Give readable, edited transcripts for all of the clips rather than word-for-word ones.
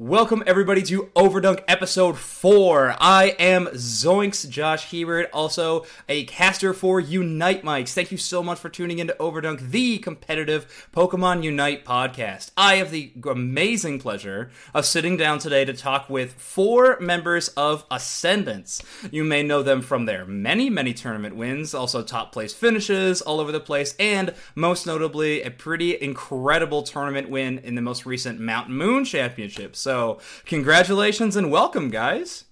Welcome everybody to Overdunk episode 4. I am Zoinks, Josh Hebert, also a caster for Unite Mics. Thank you so much for tuning into Overdunk, the competitive Pokemon Unite podcast. I have the amazing pleasure of sitting down today to talk with 4 members of Ascendance. You may know them from their many tournament wins, also top place finishes all over the place, and most notably a pretty incredible tournament win in the most recent Mount Moon Championship. So, congratulations and welcome, guys.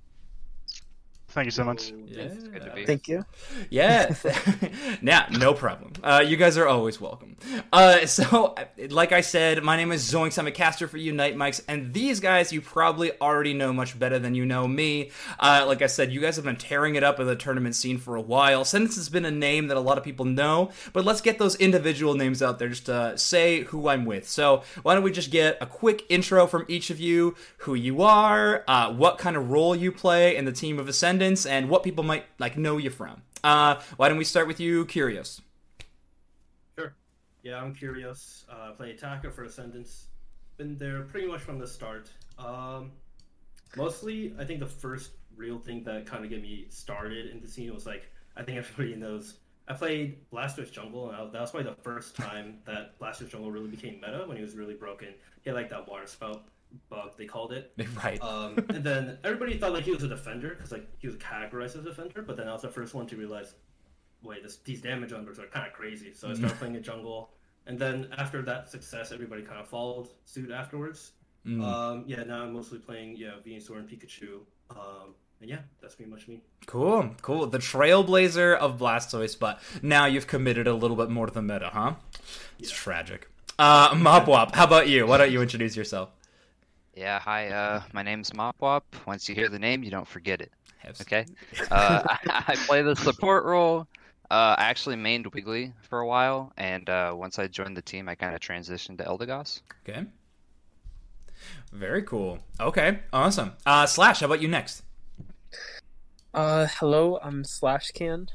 Thank you so much. Yeah. It's good to be. Thank you. Yeah. Nah, no problem. You guys are always welcome. So, like I said, my name is Zoinks. I'm a caster for Unite Mics, and these guys you probably already know much better than you know me. Like I said, you guys have been tearing it up in the tournament scene for a while. Ascendance has been a name that a lot of people know, but let's get those individual names out there just to say who I'm with. So, why don't we just get a quick intro from each of you, who you are, what kind of role you play in the team of Ascendance, and what people might know you from. Why don't we start with you, Curious? Sure. Yeah, I'm Curious. Play attacker for Ascendance. Been there pretty much from the start. Mostly, I think the first real thing that kind of get me started in the scene was I think everybody knows, I played Blastoise Jungle, and that was probably the first time that Blastoise Jungle really became meta, when he was really broken. He had that water spout bug, they called it. Right. And then everybody thought he was a defender, because he was categorized as a defender, but then I was the first one to realize, wait, these damage numbers are kind of crazy. So I started playing a jungle, and then after that success, everybody kind of followed suit afterwards. Now I'm mostly playing Venusaur and Pikachu. And yeah, that's pretty much me. Cool. The trailblazer of Blastoise, but now you've committed a little bit more to the meta, huh? It's tragic. Mopwop, how about you? Why don't you introduce yourself? Yeah, hi, my name's Mopwop. Once you hear the name, you don't forget it. Yes. Okay? I play the support role. I actually mained Wiggly for a while, and once I joined the team, I kind of transitioned to Eldegoss. Okay. Very cool. Okay, awesome. Slash, how about you next? Hello, I'm Slashcan.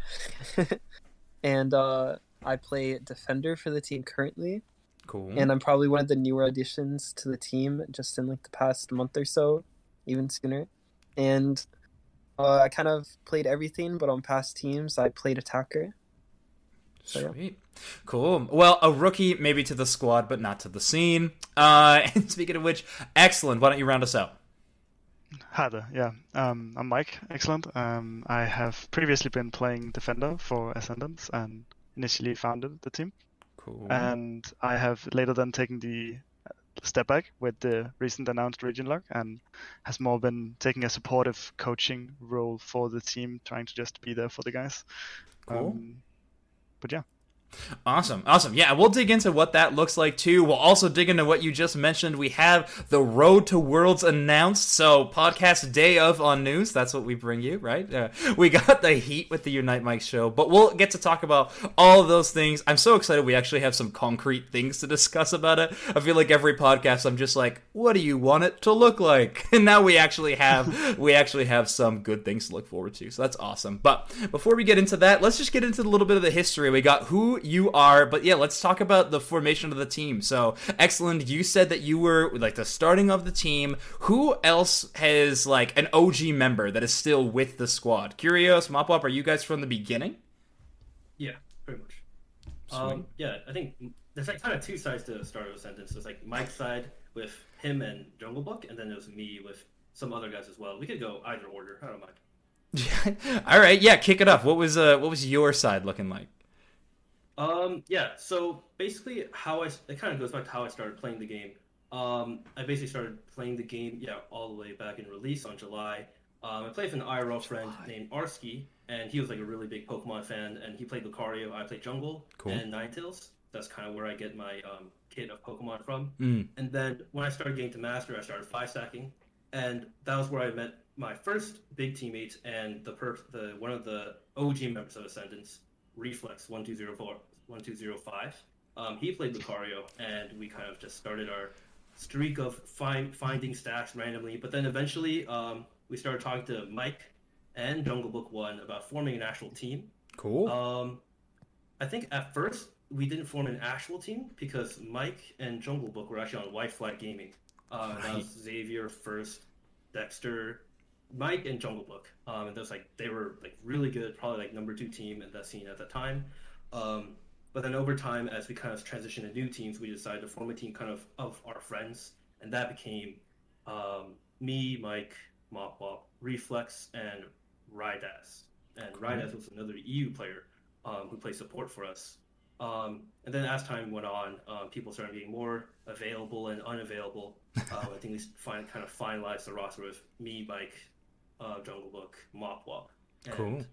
And I play defender for the team currently. Cool. And I'm probably one of the newer additions to the team just in the past month or so, even sooner. And I kind of played everything, but on past teams I played attacker. So, Sweet. Cool. Well, a rookie maybe to the squad, but not to the scene. And speaking of which, excellent. Why don't you round us out? Hi there, yeah. I'm Mike, excellent. I have previously been playing Defender for Ascendance and initially founded the team. Cool. And I have later then taken the step back with the recent announced region lock and has more been taking a supportive coaching role for the team, trying to just be there for the guys. Cool. But yeah. Awesome. Yeah, we'll dig into what that looks like too. We'll also dig into what you just mentioned. We have the Road to Worlds announced, so podcast day of on news. That's what we bring you, right? We got the heat with the Unite Mics show, but we'll get to talk about all of those things. I'm so excited we actually have some concrete things to discuss about it. I feel like every podcast I'm just like, what do you want it to look like? And now we actually have some good things to look forward to. So that's awesome. But before we get into that, let's just get into a little bit of the history. We got who you are, but yeah, let's talk about the formation of the team. So, excellent. You said that you were the starting of the team. Who else has an OG member that is still with the squad? Curious, Mopwop, are you guys from the beginning? Yeah, pretty much. Yeah, I think there's kind of two sides to the start of Ascendance. There's Mike's side with him and Jungle Book, and then there's me with some other guys as well. We could go either order. I don't mind. All right, yeah, kick it off. What was your side looking like? Yeah, so basically it kind of goes back to how I started playing the game. I basically started playing the game, all the way back in release on July. I played with an IRL friend named Arsky, and he was a really big Pokemon fan, and he played Lucario, I played Jungle, and Ninetales. That's kind of where I get my kit of Pokemon from. And then when I started getting to Master, I started 5-stacking, and that was where I met my first big teammate and one of the OG members of Ascendance, Reflex 1205. He played Lucario, and we kind of just started our streak of finding stacks randomly. But then eventually, we started talking to Mike and Jungle Book 1 about forming an actual team. Cool. I think at first we didn't form an actual team because Mike and Jungle Book were actually on White Flag Gaming. That was Xavier first, Dexter, Mike, and Jungle Book. And those they were like really good, probably like number 2 team in that scene at the time. But then over time, as we kind of transitioned to new teams, we decided to form a team kind of our friends, and that became me, Mike, Mop Wop, Reflex, and Rydaz. And Rydaz was another EU player who played support for us. And then as time went on, people started getting more available and unavailable. I think we kind of finalized the roster with me, Mike, Jungle Book, Mop Wop, and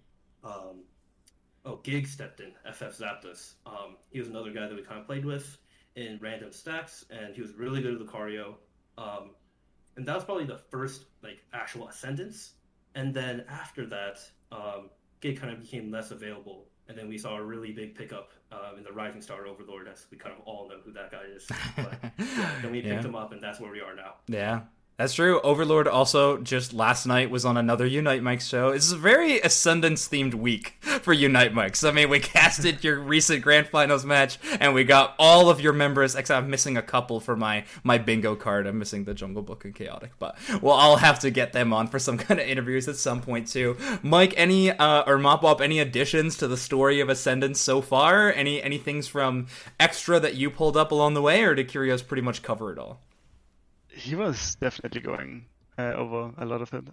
Gig stepped in. FF Zapdos. He was another guy that we kind of played with in random stacks, and he was really good at Lucario. And that was probably the first actual ascendance. And then after that, Gig kind of became less available. And then we saw a really big pickup in the Rising Star Overlord, as we kind of all know who that guy is. But then we picked him up, and that's where we are now. Yeah. That's true. Overlord also just last night was on another Unite Mike show. It's a very Ascendance-themed week for Unite Mics. I mean, we casted your recent Grand Finals match, and we got all of your members, except I'm missing a couple for my bingo card. I'm missing the Jungle Book and Chaotic, but we'll all have to get them on for some kind of interviews at some point, too. Mike, any, or Mopwop, any additions to the story of Ascendance so far? Any things from extra that you pulled up along the way, or did Curios pretty much cover it all? He was definitely going over a lot of it.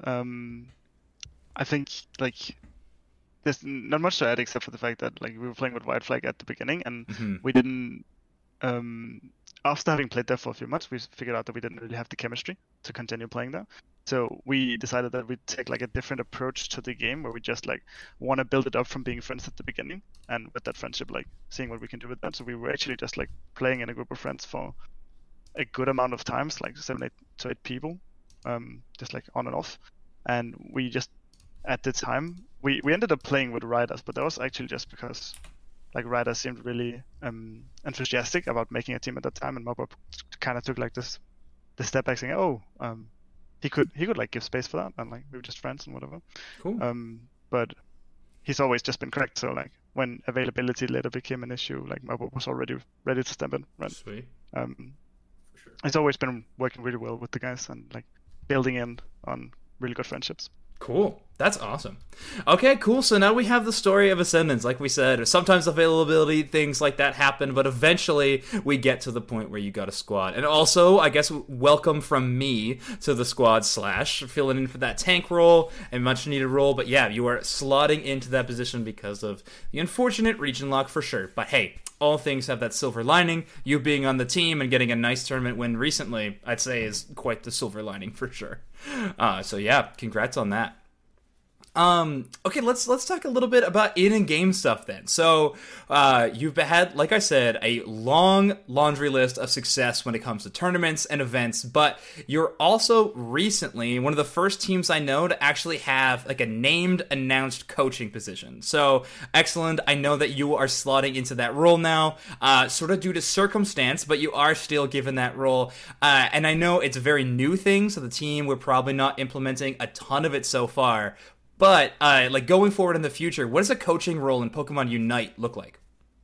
I think there's not much to add except for the fact that we were playing with White Flag at the beginning, and we didn't. After having played there for a few months, we figured out that we didn't really have the chemistry to continue playing there. So we decided that we'd take a different approach to the game, where we just want to build it up from being friends at the beginning, and with that friendship, seeing what we can do with that. So we were actually just playing in a group of friends for a good amount of times, 7 to 8 people, just on and off. And we just, at the time, we ended up playing with Riders, but that was actually just because Riders seemed really enthusiastic about making a team at that time, and Mopwop kind of took the step back, saying, he could give space for that, and we were just friends and whatever. Cool. But he's always just been correct. So when availability later became an issue, Mopwop was already ready to step in. Right? Sweet. It's always been working really well with the guys, and building in on really good friendships. Cool. That's awesome. Okay, cool. So now we have the story of Ascendance. Like we said, sometimes availability, things like that happen, but eventually we get to the point where you got a squad. And also, I guess, welcome from me to the squad / filling in for that tank role, a much needed role. But yeah, you are slotting into that position because of the unfortunate region lock for sure. But hey, all things have that silver lining. You being on the team and getting a nice tournament win recently, I'd say, is quite the silver lining for sure. So yeah, congrats on that. Okay, let's talk a little bit about in-game stuff then. So, you've had, like I said, a long laundry list of success when it comes to tournaments and events, but you're also recently one of the first teams I know to actually have a named announced coaching position. So, excellent. I know that you are slotting into that role now, sort of due to circumstance, but you are still given that role. And I know it's a very new thing, so the team, we're probably not implementing a ton of it so far. But, going forward in the future, what does a coaching role in Pokemon Unite look like?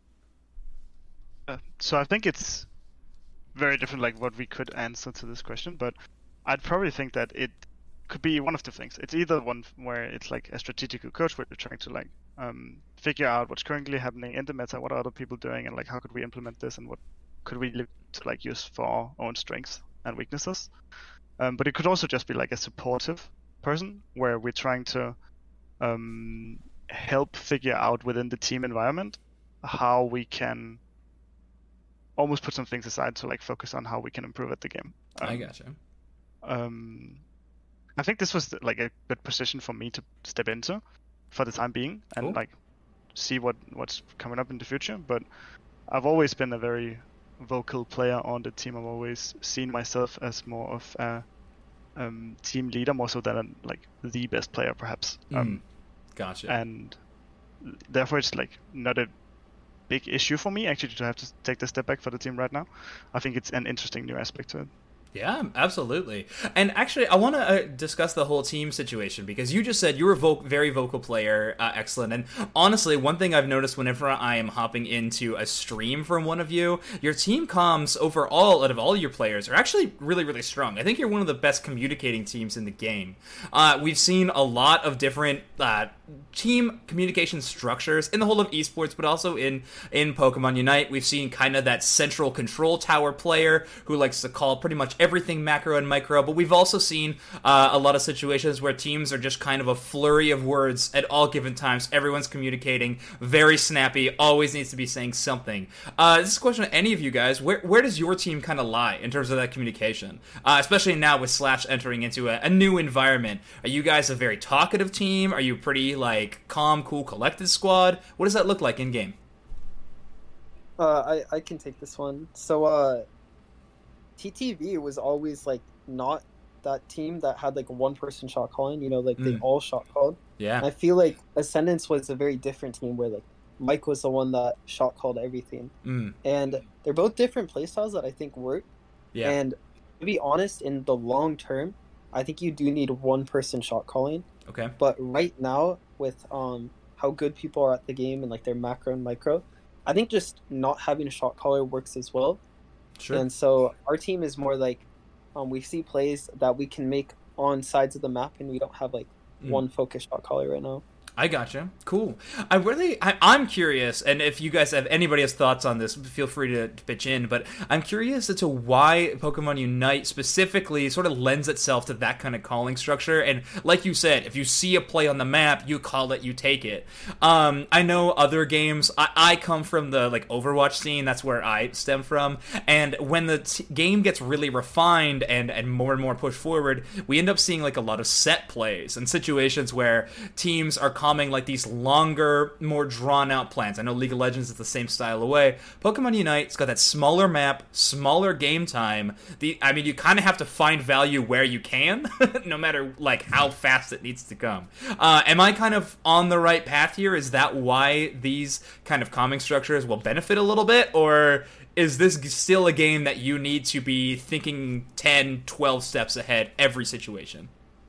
So I think it's very different, what we could answer to this question, but I'd probably think that it could be one of two things. It's either one where it's a strategical coach where you're trying to figure out what's currently happening in the meta, what are other people doing, and how could we implement this, and what could we look to use for our own strengths and weaknesses. But it could also just be a supportive person where we're trying to help figure out within the team environment how we can almost put some things aside to focus on how we can improve at the game. I gotcha. I think this was a good position for me to step into for the time being, and cool. See what's coming up in the future. But I've always been a very vocal player on the team. I've always seen myself as more of a team leader, more so than the best player perhaps. Gotcha. And therefore it's not a big issue for me actually to have to take the step back for the team right now. I think it's an interesting new aspect to it. Yeah, absolutely. And actually, I want to discuss the whole team situation because you just said you were a very vocal player, excellent. And honestly, one thing I've noticed whenever I am hopping into a stream from one of you, your team comms overall out of all your players are actually really, really strong. I think you're one of the best communicating teams in the game. We've seen a lot of different team communication structures in the whole of esports, but also in Pokemon Unite. We've seen kind of that central control tower player who likes to call pretty much everything macro and micro, but we've also seen a lot of situations where teams are just kind of a flurry of words at all given times. Everyone's communicating, very snappy, always needs to be saying something. This is a question to any of you guys. Where does your team kind of lie in terms of that communication? Especially now with Slash entering into a new environment. Are you guys a very talkative team? Are you pretty, like, calm, cool, collected squad? What does that look like in-game? I can take this one. So, TTV was always, like, not that team that had, like, one person shot calling, you know, like, they all shot called. Yeah. And I feel like Ascendance was a very different team where, like, Mike was the one that shot called everything. And they're both different playstyles that I think work. Yeah. And to be honest, in the long term, I think you do need one person shot calling. Okay. But right now, with how good people are at the game and, like, their macro and micro, I think just not having a shot caller works as well. Sure. And so our team is more like we see plays that we can make on sides of the map, and we don't have like one focused shot caller right now. I gotcha. Cool. I'm curious, and if you guys have anybody has thoughts on this, feel free to pitch in, but I'm curious as to why Pokemon Unite specifically sort of lends itself to that kind of calling structure. And like you said, if you see a play on the map, you call it, you take it. I know other games, I come from the like Overwatch scene, that's where I stem from, and when the game gets really refined and more pushed forward, we end up seeing like a lot of set plays and situations where teams are calming like these longer, more drawn-out plans. I know League of Legends is the same style away. Pokemon Unite's got that smaller map, smaller game time. You kind of have to find value where you can, no matter like how fast it needs to come. Am I kind of on the right path here? Is that why these kind of calming structures will benefit a little bit, or is this still a game that you need to be thinking 10, 12 steps ahead every situation?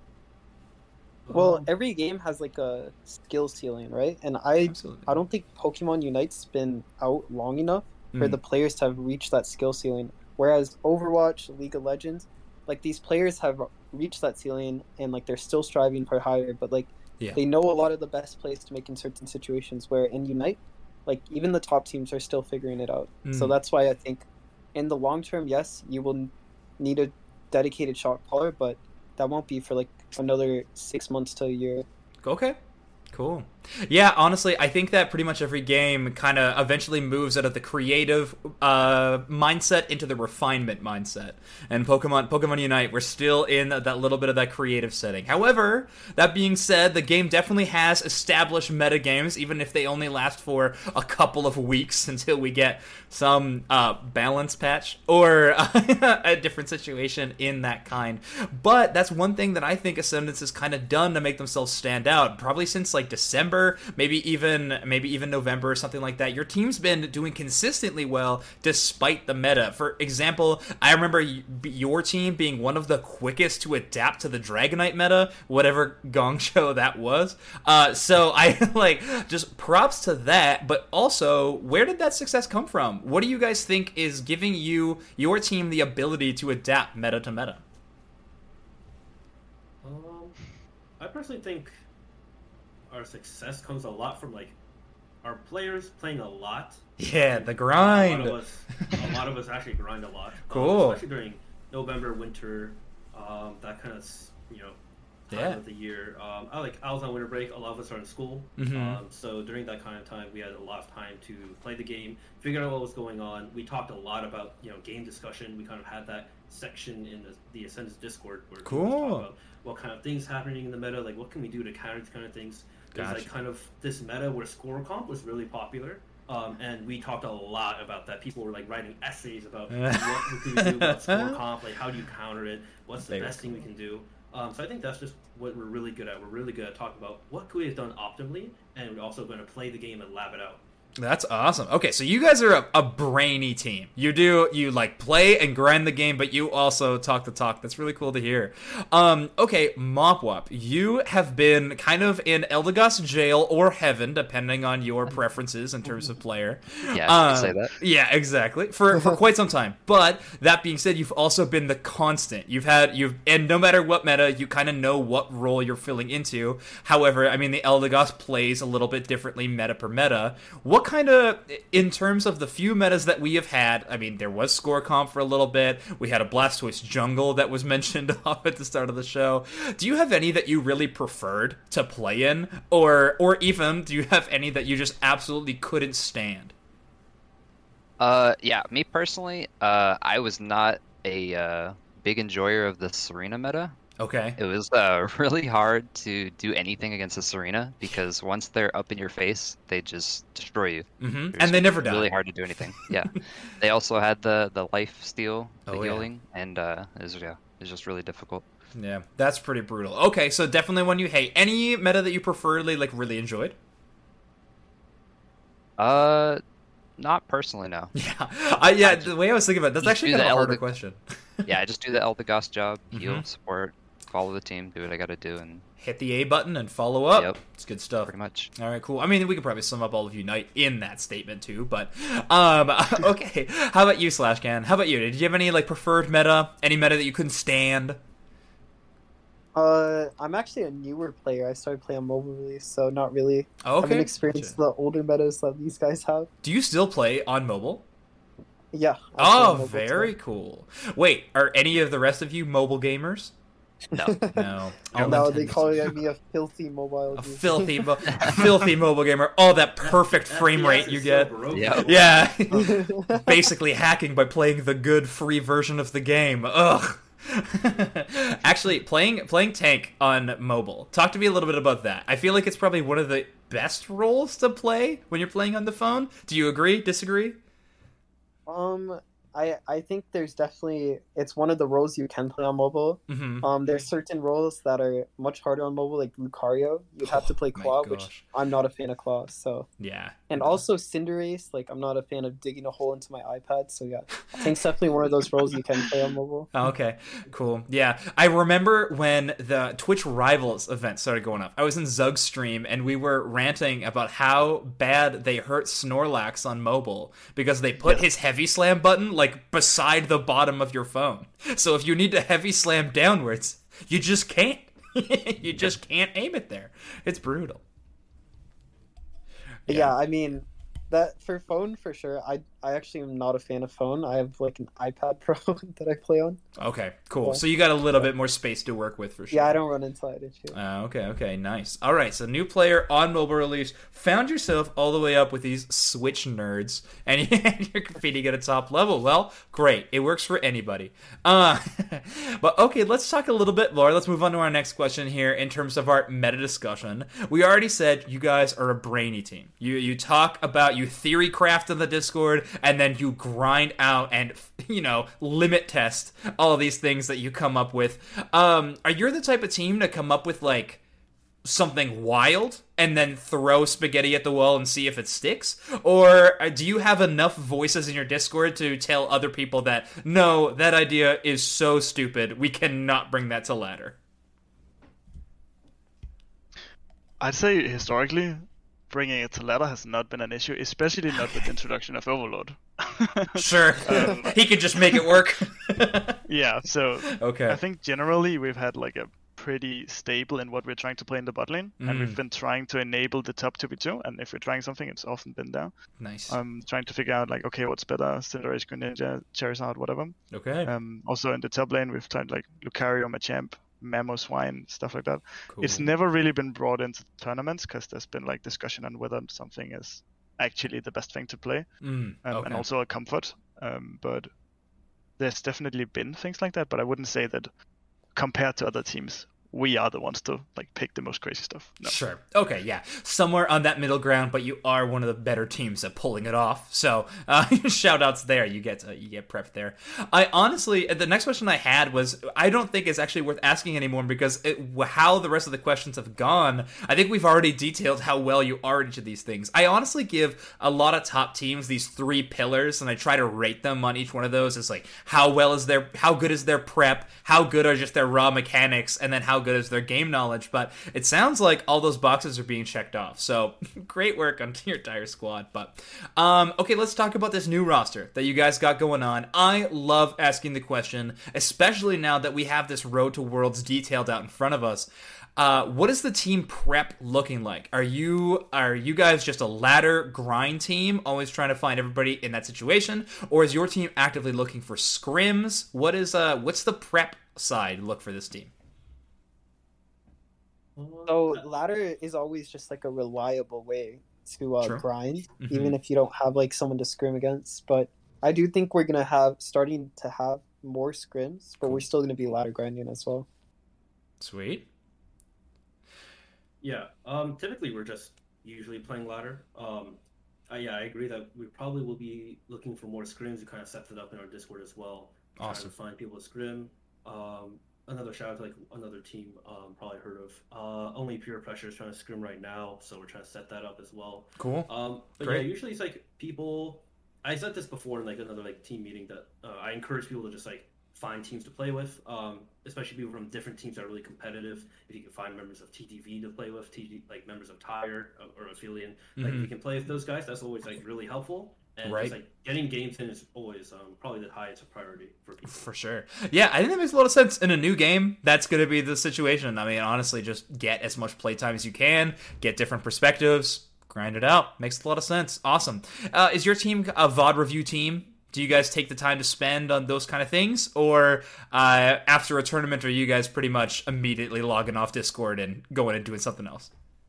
Well, every game has like a skill ceiling, right? And I don't think Pokemon Unite's been out long enough for the players to have reached that skill ceiling. Whereas Overwatch, League of Legends, like these players have reached that ceiling and like they're still striving for higher, but like they know a lot of the best plays to make in certain situations. Where in Unite, like even the top teams are still figuring it out. So that's why I think in the long term, yes, you will need a dedicated shot caller, but that won't be for like another 6 months to a year. Okay, cool. Yeah, honestly, I think that pretty much every game kind of eventually moves out of the creative mindset into the refinement mindset. And Pokemon Unite, we're still in that little bit of that creative setting. However, that being said, the game definitely has established meta games, even if they only last for a couple of weeks until we get some balance patch or a different situation in that kind. But that's one thing that I think Ascendance has kind of done to make themselves stand out, probably since like December, maybe even November or something like that. Your team's been doing consistently well despite the meta. For example, I remember your team being one of the quickest to adapt to the Dragonite meta, whatever gong show that was. So I like just props to that. But also, where did that success come from? What do you guys think is giving your team the ability to adapt meta to meta? I personally think our success comes a lot from like our players playing a lot. Yeah, the grind. A lot of us actually grind a lot. Cool. Especially during November, winter, that kind of time of the year. I was on winter break. A lot of us are in school. So during that kind of time, we had a lot of time to play the game, figure out what was going on. We talked a lot about game discussion. We kind of had that section in the Ascendance Discord where we talk about what kind of things happening in the meta, like what can we do to counter these kind of things. There's like kind of this meta where score comp was really popular. And we talked a lot about that. People were like writing essays about what we could do about score comp, like how do you counter it, what's the best thing we can do. So I think that's just what we're really good at. We're really good at talking about what could we have done optimally, and we're also going to play the game and lab it out. That's awesome. Okay, so you guys are a brainy team. You like play and grind the game, but you also talk the talk. That's really cool to hear. Okay, Mopwop, you have been kind of in Eldegoss jail or heaven, depending on your preferences in terms of player. Yeah, you can say that. Yeah, exactly. For quite some time. But that being said, you've also been the constant. And no matter what meta, you kind of know what role you're filling into. However, I mean, the Eldegoss plays a little bit differently meta per meta. What kind of, in terms of the few metas that we have had, I mean, there was Score Comp for a little bit. We had a Blastoise jungle that was mentioned off at the start of the show. Do you have any that you really preferred to play in? Or even, do you have any that you just absolutely couldn't stand? Yeah, me personally, I was not a big enjoyer of the Serena meta. Okay. It was really hard to do anything against the Serena because once they're up in your face, they just destroy you. Mm-hmm. And they never die. Really hard to do anything. Yeah. They also had the life steal, the Oh, healing, and it was just really difficult. Yeah, that's pretty brutal. Okay, so definitely one you hate. Any meta that you preferably really enjoyed? Not personally, no. Yeah, the way I was thinking about it, that's Just actually do kind of a the harder Elder- question. Yeah, I just do the Eldegoss job, heal, Mhm. support, follow the team, do what I gotta do, and Hit the A button and follow up. Yep. It's good stuff. pretty much. All right, cool. I mean, we could probably sum up all of Unite in that statement too, but okay. How about you, Slashcan? How about you? Did you have any preferred meta? Any meta that you couldn't stand? I'm actually a newer player. I started playing on mobile release, so not really. Oh, I okay. haven't experienced the older metas that these guys have. Do you still play on mobile? Yeah. I play on Oh, mobile very too. cool. Wait, are any of the rest of you mobile gamers? No. No. No, they call me a filthy mobile. A dude. filthy mobile gamer. Oh, that perfect frame FPS rate is you so get. broken. Yeah. Yeah. Basically hacking by playing the good free version of the game. Ugh. Actually, playing tank on mobile. Talk to me a little bit about that. I feel like it's probably one of the best roles to play when you're playing on the phone. Do you agree? Disagree? I think there's definitely it's one of the roles you can play on mobile. Mm-hmm. There's certain roles that are much harder on mobile, like Lucario. You'd have to play my Claw, gosh. which I'm not a fan of Claw. So Yeah. and also Cinderace, I'm not a fan of digging a hole into my iPad. So yeah, I think it's definitely one of those roles you can play on mobile. Oh, okay, cool. Yeah, I remember when the Twitch Rivals event started going up. I was in Zug's stream, and we were ranting about how bad they hurt Snorlax on mobile because they put his heavy slam button beside the bottom of your phone. So if you need to heavy slam downwards, you just can't. You just can't aim it there. It's brutal. Yeah, I mean that for phone for sure. I actually am not a fan of phone. I have an iPad Pro that I play on. Okay, cool. Yeah. So you got a little bit more space to work with for sure. Yeah, I don't run into that issue. Okay, nice. All right, so new player on mobile release. Found yourself all the way up with these Switch nerds, and you're competing at a top level. Well, great. It works for anybody. But okay, let's talk a little bit more. Let's move on to our next question here in terms of our meta discussion. We already said you guys are a brainy team. You talk about, you theory craft in the Discord, and then you grind out and, limit test all of these things that you come up with. Are you the type of team to come up with, something wild and then throw spaghetti at the wall and see if it sticks? Or do you have enough voices in your Discord to tell other people that, no, that idea is so stupid, we cannot bring that to ladder? I'd say historically, bringing it to ladder has not been an issue, especially not with the introduction of Overlord. Sure. He could just make it work. Yeah, so Okay. I think generally we've had a pretty stable in what we're trying to play in the bot lane, and we've been trying to enable the top 2v2, and if we're trying something, it's often been there. Nice. Trying to figure out okay, what's better, Cinderace, Greninja, Charizard, whatever. Okay. Also in the top lane, we've tried Lucario, Machamp, Mamoswine, stuff like that. Cool. It's never really been brought into tournaments because there's been discussion on whether something is actually the best thing to play, Okay. and also a comfort. But there's definitely been things like that, but I wouldn't say that compared to other teams we are the ones to like pick the most crazy stuff. No. Sure. Okay, yeah. Somewhere on that middle ground, but you are one of the better teams at pulling it off. So, shout outs there. You get prepped there. I honestly, the next question I had was, I don't think it's actually worth asking anymore because how the rest of the questions have gone, I think we've already detailed how well you are at each of these things. I honestly give a lot of top teams these 3 pillars, and I try to rate them on each one of those. It's like, how good is their prep, how good are just their raw mechanics, and then how good is their game knowledge. But it sounds like all those boxes are being checked off, so great work on your entire squad. But okay, let's talk about this new roster that you guys got going on. I love asking the question, especially now that we have this Road to Worlds detailed out in front of us. What is the team prep looking like? Are you guys just a ladder grind team, always trying to find everybody in that situation, or is your team actively looking for scrims? What's the prep side look for this team? So ladder is always just like a reliable way to Sure. grind, Mhm. even if you don't have like someone to scrim against. But I do think we're starting to have more scrims, but we're still gonna be ladder grinding as well. Sweet. Yeah. Typically we're just usually playing ladder. Yeah, I agree that we probably will be looking for more scrims. We kind of set it up in our Discord as well. Awesome. Trying to find people to scrim. Another shout out to like another team probably heard of. Only Pure Pressure is trying to scrim right now, so we're trying to set that up as well. Cool. But Great. yeah, usually it's like people. I said this before in like another like team meeting that I encourage people to just like find teams to play with, especially people from different teams that are really competitive. If you can find members of TTV to play with, like members of Tire or Aphelion, like if you can play with those guys, that's always like really helpful. And Right. just like getting games in is always probably the highest priority for people. For sure. Yeah, I think that makes a lot of sense. In a new game, that's going to be the situation. I mean, honestly, just get as much playtime as you can, get different perspectives, grind it out. Makes a lot of sense. Awesome. Is your team a VOD review team? Do you guys take the time to spend on those kind of things? Or after a tournament, are you guys pretty much immediately logging off Discord and going and doing something else?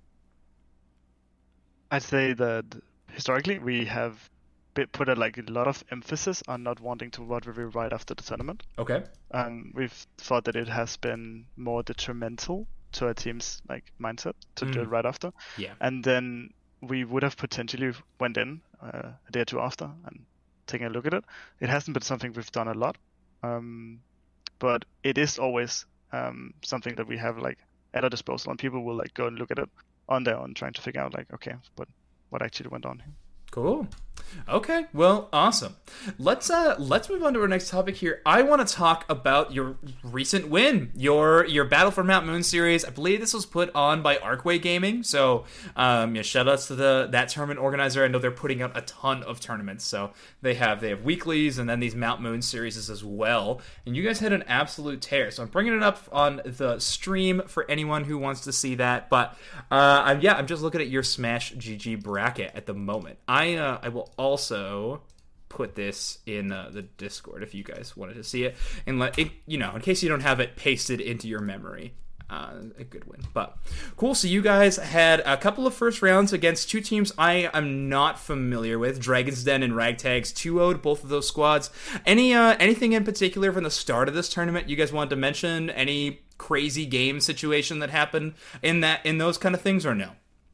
I'd say that historically we have put a lot of emphasis on not wanting to VOD review right after the tournament. Okay. We've thought that it has been more detrimental to our team's like mindset to do it right after. Yeah. And then we would have potentially went in a day or two after and taken a look at it. It hasn't been something we've done a lot, but it is always something that we have like at our disposal, and people will like go and look at it on their own, trying to figure out like, okay, but what actually went on here. Cool. Okay, well, awesome. Let's move on to our next topic here. I want to talk about your recent win, your Battle for Mount Moon series. I believe this was put on by Arcway Gaming. So, yeah, shout outs to that tournament organizer. I know they're putting out a ton of tournaments. So they have weeklies and then these Mount Moon series as well. And you guys had an absolute tear. So I'm bringing it up on the stream for anyone who wants to see that. But I'm just looking at your Smash GG bracket at the moment. I will also put this in the Discord if you guys wanted to see it, and let it, in case you don't have it pasted into your memory. A good win, but cool. So you guys had a couple of first rounds against two teams I am not familiar with, Dragon's Den and Ragtags. 2-0'd both of those squads. Anything in particular from the start of this tournament you guys wanted to mention? Any crazy game situation that happened in those kind of things, or no?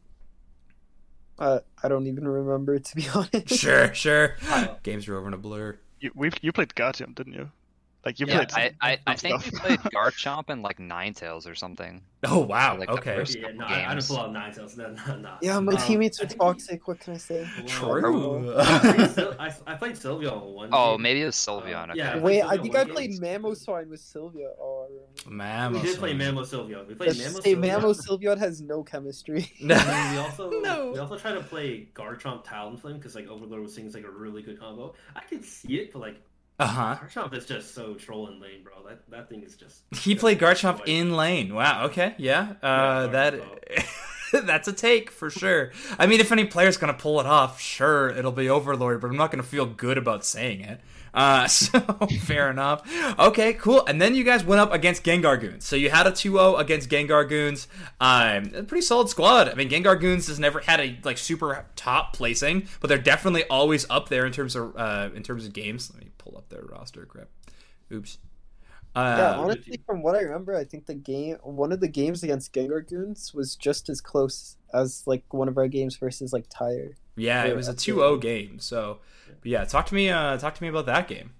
I don't even remember, to be honest. Sure. Games are over in a blur. You played Guardian, didn't you? Like you Yeah, played. I think we played Garchomp and like Ninetales or something. Oh wow. Like the Okay. first Yeah, couple no, I don't games. pull out Ninetales. No. Yeah, my teammates I are think toxic. What can I say? True. I played Sylvia on one. Oh, game. maybe it was Sylveon. Okay. yeah. Wait, Sylvia I think one I game. played Mamoswine with Sylvia. Or Man, We did play Mammo Sylvia. We played let's Mammo just say Sylvia. Mamo Sylveon has no chemistry. And then we also No. we also tried to play Garchomp Talonflame because like Overlord was saying it's like a really good combo. I could see it, but like Uh-huh. Garchomp is just so troll in lane, bro. That thing is just. He played Garchomp in lane. Wow, okay. Yeah. That's a take for sure. I mean, if any player's going to pull it off, sure, it'll be Overlord, but I'm not going to feel good about saying it. So, fair enough. Okay, cool. And then you guys went up against Gengar Goons. So you had a 2-0 against Gengar Goons. A pretty solid squad. I mean, Gengar Goons has never had a super top placing, but they're definitely always up there in terms of games. Let me pull up their roster. Crap. Oops. Yeah, Uh, honestly, from what I remember, I think one of the games against Gengar Goons was just as close as like one of our games versus like Tyre. yeah, it Or was a Aphelion. 2-0 game. So, but yeah, talk to me about that game.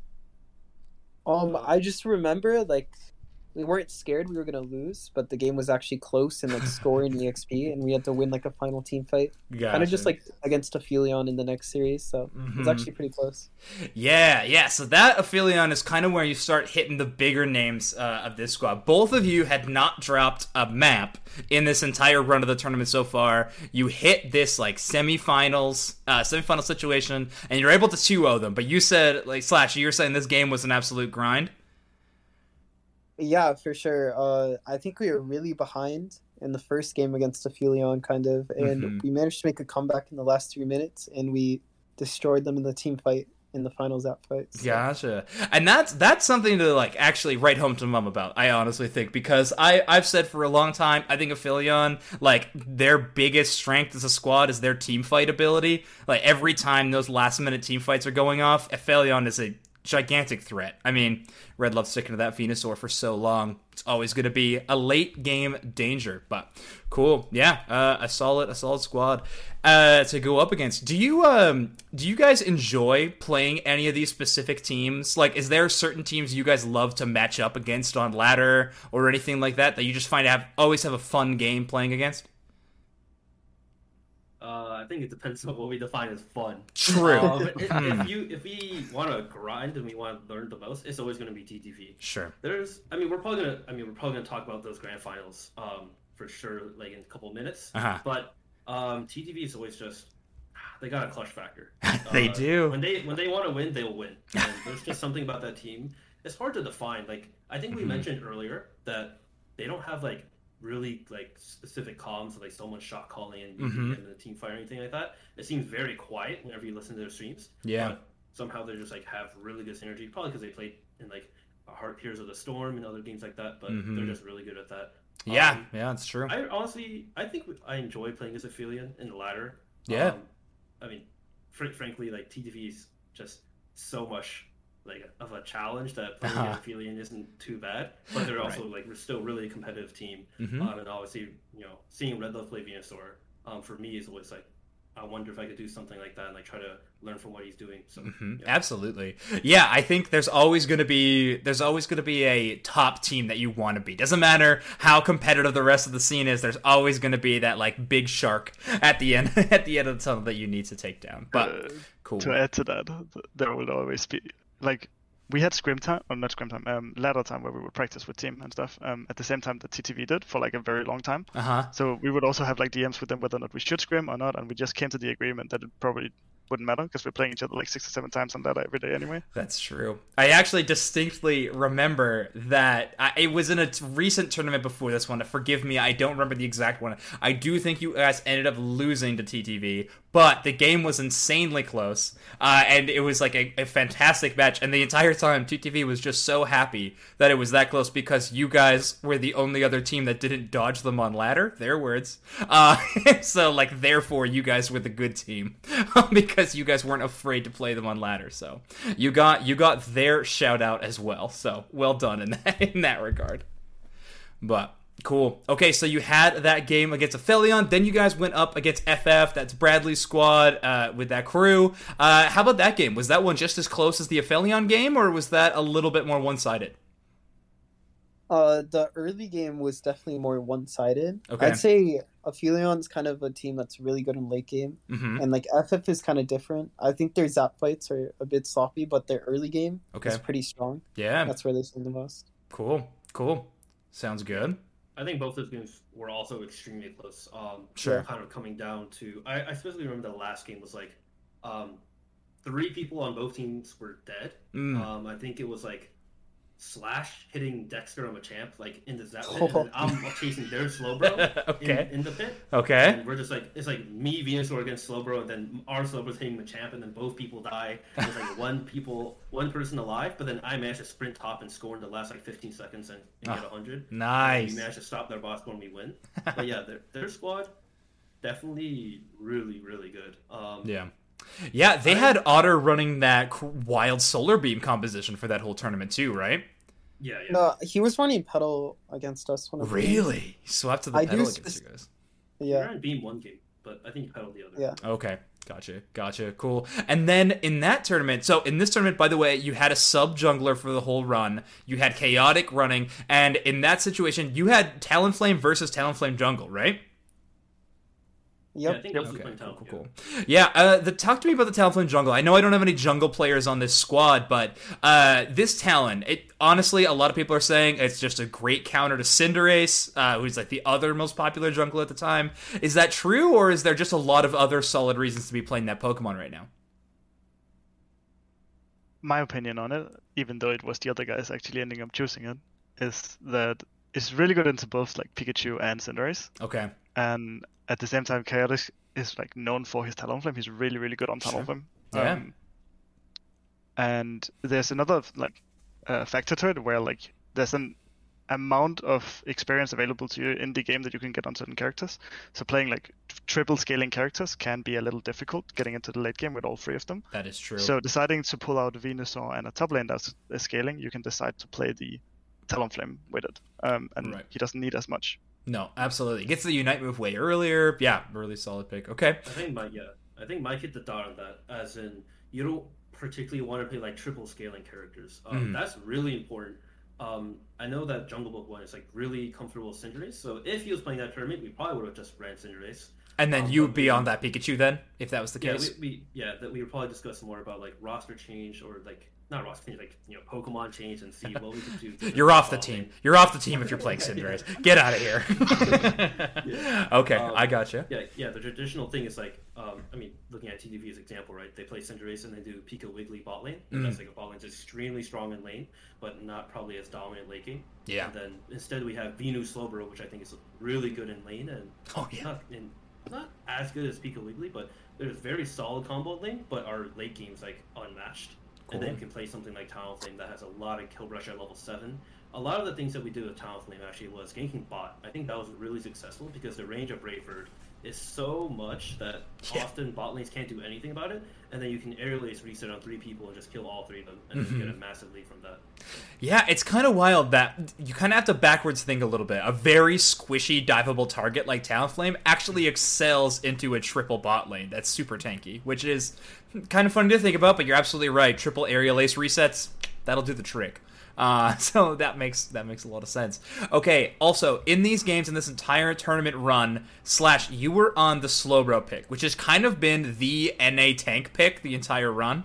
I just remember like we weren't scared we were gonna lose, but the game was actually close and like scoring EXP, and we had to win like a final team fight, kind of just Gotcha. like against Aphelion in the next series. So it was Mhm. actually pretty close. Yeah. So that Aphelion is kind of where you start hitting the bigger names of this squad. Both of you had not dropped a map in this entire run of the tournament so far. You hit this like semifinal situation, and you're able to 2-0 them. But you said like Slash, you were saying this game was an absolute grind. Yeah, for sure. I think we were really behind in the first game against Aphelion, kind of, and Mhm. we managed to make a comeback in the last 3 minutes, and we destroyed them in the team fight in the final Zap fight. So. Gotcha. And that's something to like actually write home to mom about, I honestly think, because I've said for a long time, I think Aphelion, like their biggest strength as a squad is their team fight ability. Like every time those last minute team fights are going off, Aphelion is a gigantic threat. I mean, Red loves sticking to that Venusaur for so long. It's always going to be a late game danger, but cool. Yeah, a solid squad to go up against. Do you guys enjoy playing any of these specific teams? Like, is there certain teams you guys love to match up against on ladder or anything like that you just find always have a fun game playing against? I think it depends on what we define as fun. True. If we want to grind and we want to learn the most, it's always going to be TTV. Sure. We're probably gonna talk about those grand finals, for sure, like in a couple minutes. Uh-huh. But TTV is always just they got a clutch factor. They do. When they want to win, they will win. And there's just something about that team. It's hard to define. Like I think we mentioned earlier that they don't have like really like specific comms, like someone shot calling and the team fight or anything like that. It seems very quiet whenever you listen to their streams. Yeah. But somehow they just like have really good synergy, probably because they played in like Heroes of the Storm and other games like that. But they're just really good at that. Yeah, it's true. I think I enjoy playing as Aphelion in the ladder. Yeah. Frankly, like TTV is just so much like of a challenge that playing against Aphelion isn't too bad. But they're also like we're still really a competitive team. And obviously, seeing Red Love play Venusaur, for me is always like I wonder if I could do something like that and like try to learn from what he's doing. So Absolutely. Yeah, I think there's always going to be a top team that you want to be. Doesn't matter how competitive the rest of the scene is. There's always going to be that like big shark at the end of the tunnel that you need to take down. But cool. To add to that, there will always be like we had scrim time, or not scrim time, ladder time where we would practice with team and stuff at the same time that TTV did for like a very long time. So we would also have like DMs with them whether or not we should scrim or not, and we just came to the agreement that it probably wouldn't matter because we're playing each other like 6 or 7 times on ladder every day anyway. That's true. I actually distinctly remember that it was in a recent tournament before this one. Forgive me, I don't remember the exact one. I do think you guys ended up losing to TTV, but the game was insanely close, and it was like a fantastic match. And the entire time, TTV was just so happy that it was that close because you guys were the only other team that didn't dodge them on ladder. Their words. So, like, therefore, you guys were the good team because you guys weren't afraid to play them on ladder. So you got their shout out as well. So well done in that regard. But cool. Okay, so you had that game against Aphelion. Then you guys went up against FF. That's Bradley's squad with that crew. How about that game? Was that one just as close as the Aphelion game, or was that a little bit more one-sided? The early game was definitely more one-sided. Okay. I'd say Aphelion's kind of a team that's really good in late game, and like FF is kind of different. I think their Zap fights are a bit sloppy, but their early game is pretty strong. Yeah. That's where they swing the most. Cool. Sounds good. I think both those games were also extremely close. Sure. Kind of coming down to, I especially remember the last game was like, 3 people on both teams were dead. I think it was like Slash hitting Dexter on Machamp like in the Zap pit, and then I'm chasing their Slowbro in the pit. Okay. And we're just like, it's like me Venusaur against Slowbro, and then our Slowbro's hitting Machamp, and then both people die. There's like one person alive, but then I managed to sprint top and score in the last like 15 seconds and get 100. Nice. We managed to stop their boss when we win. But yeah, their squad definitely really, really good. Yeah, they had Otter running that wild solar beam composition for that whole tournament too, right? Yeah, yeah. No, he was running pedal against us one of the games. Really? He swept to the I do pedal spec- against you guys. He Yeah. ran beam one game, but I think he pedaled the other. Yeah. Okay. Gotcha. Cool. And then in that tournament, so in this tournament, by the way, you had a sub jungler for the whole run. You had Chaotic running, and in that situation, you had Talonflame versus Talonflame jungle, right? Yeah, I Yep. think Yep. Ghost was Okay, playing cool. Talon, Yeah, talk to me about the Talonflame jungle. I know I don't have any jungle players on this squad, but this Talon, honestly, a lot of people are saying it's just a great counter to Cinderace, who's like the other most popular jungle at the time. Is that true, or is there just a lot of other solid reasons to be playing that Pokemon right now? My opinion on it, even though it was the other guys actually ending up choosing it, is that it's really good into both like Pikachu and Cinderace. Okay. And at the same time, Chaotic is like known for his Talonflame. He's really, really good on Sure. Talonflame. Yeah. And there's another like factor to it where like there's an amount of experience available to you in the game that you can get on certain characters. So playing like triple scaling characters can be a little difficult getting into the late game with all three of them. That is true. So deciding to pull out Venusaur and a top lane that's scaling, you can decide to play the Talonflame with it, and Right. he doesn't need as much. No, absolutely. It gets the Unite move way earlier. Yeah, really solid pick. Okay. I think Mike hit the dot on that. As in, you don't particularly want to play like triple scaling characters. That's really important. I know that Jungle Book One is like really comfortable with Cinderace. So if he was playing that tournament, we probably would have just ran Cinderace. And then you'd be on that Pikachu then, if that was the Yeah, case. that we would probably discuss more about like roster change or like not roster change, like Pokemon change and see what we could do. You're off the team. You're off the team if you're playing Cinderace. Get out of here. Yeah. Okay, I gotcha. Yeah. The traditional thing is like, I mean, looking at TDV as example, right? They play Cinderace and they do Pika Wiggly bot lane. And that's like a bot lane's extremely strong in lane, but not probably as dominant late game. Yeah. And then instead we have Venu Slowbro, which I think is really good in lane and Oh, yeah. not as good as Pika Wiggly, but there's very solid combo lane, but our late game's like unmatched. And then you can play something like Talonflame that has a lot of kill brush at level 7. A lot of the things that we did with Talonflame actually was ganking bot. I think that was really successful because the range of Brayford is so much that often bot lanes can't do anything about it, and then you can aerial ace reset on 3 people and just kill all 3 of them, and then you get a massive lead from that. Yeah, it's kind of wild that you kind of have to backwards think a little bit. A very squishy, diveable target like Talonflame actually excels into a triple bot lane that's super tanky, which is kind of funny to think about, but you're absolutely right. Triple aerial ace resets, that'll do the trick. So that makes a lot of sense. Okay, also, in these games, in this entire tournament run, Slash, you were on the Slowbro pick, which has kind of been the NA tank pick the entire run.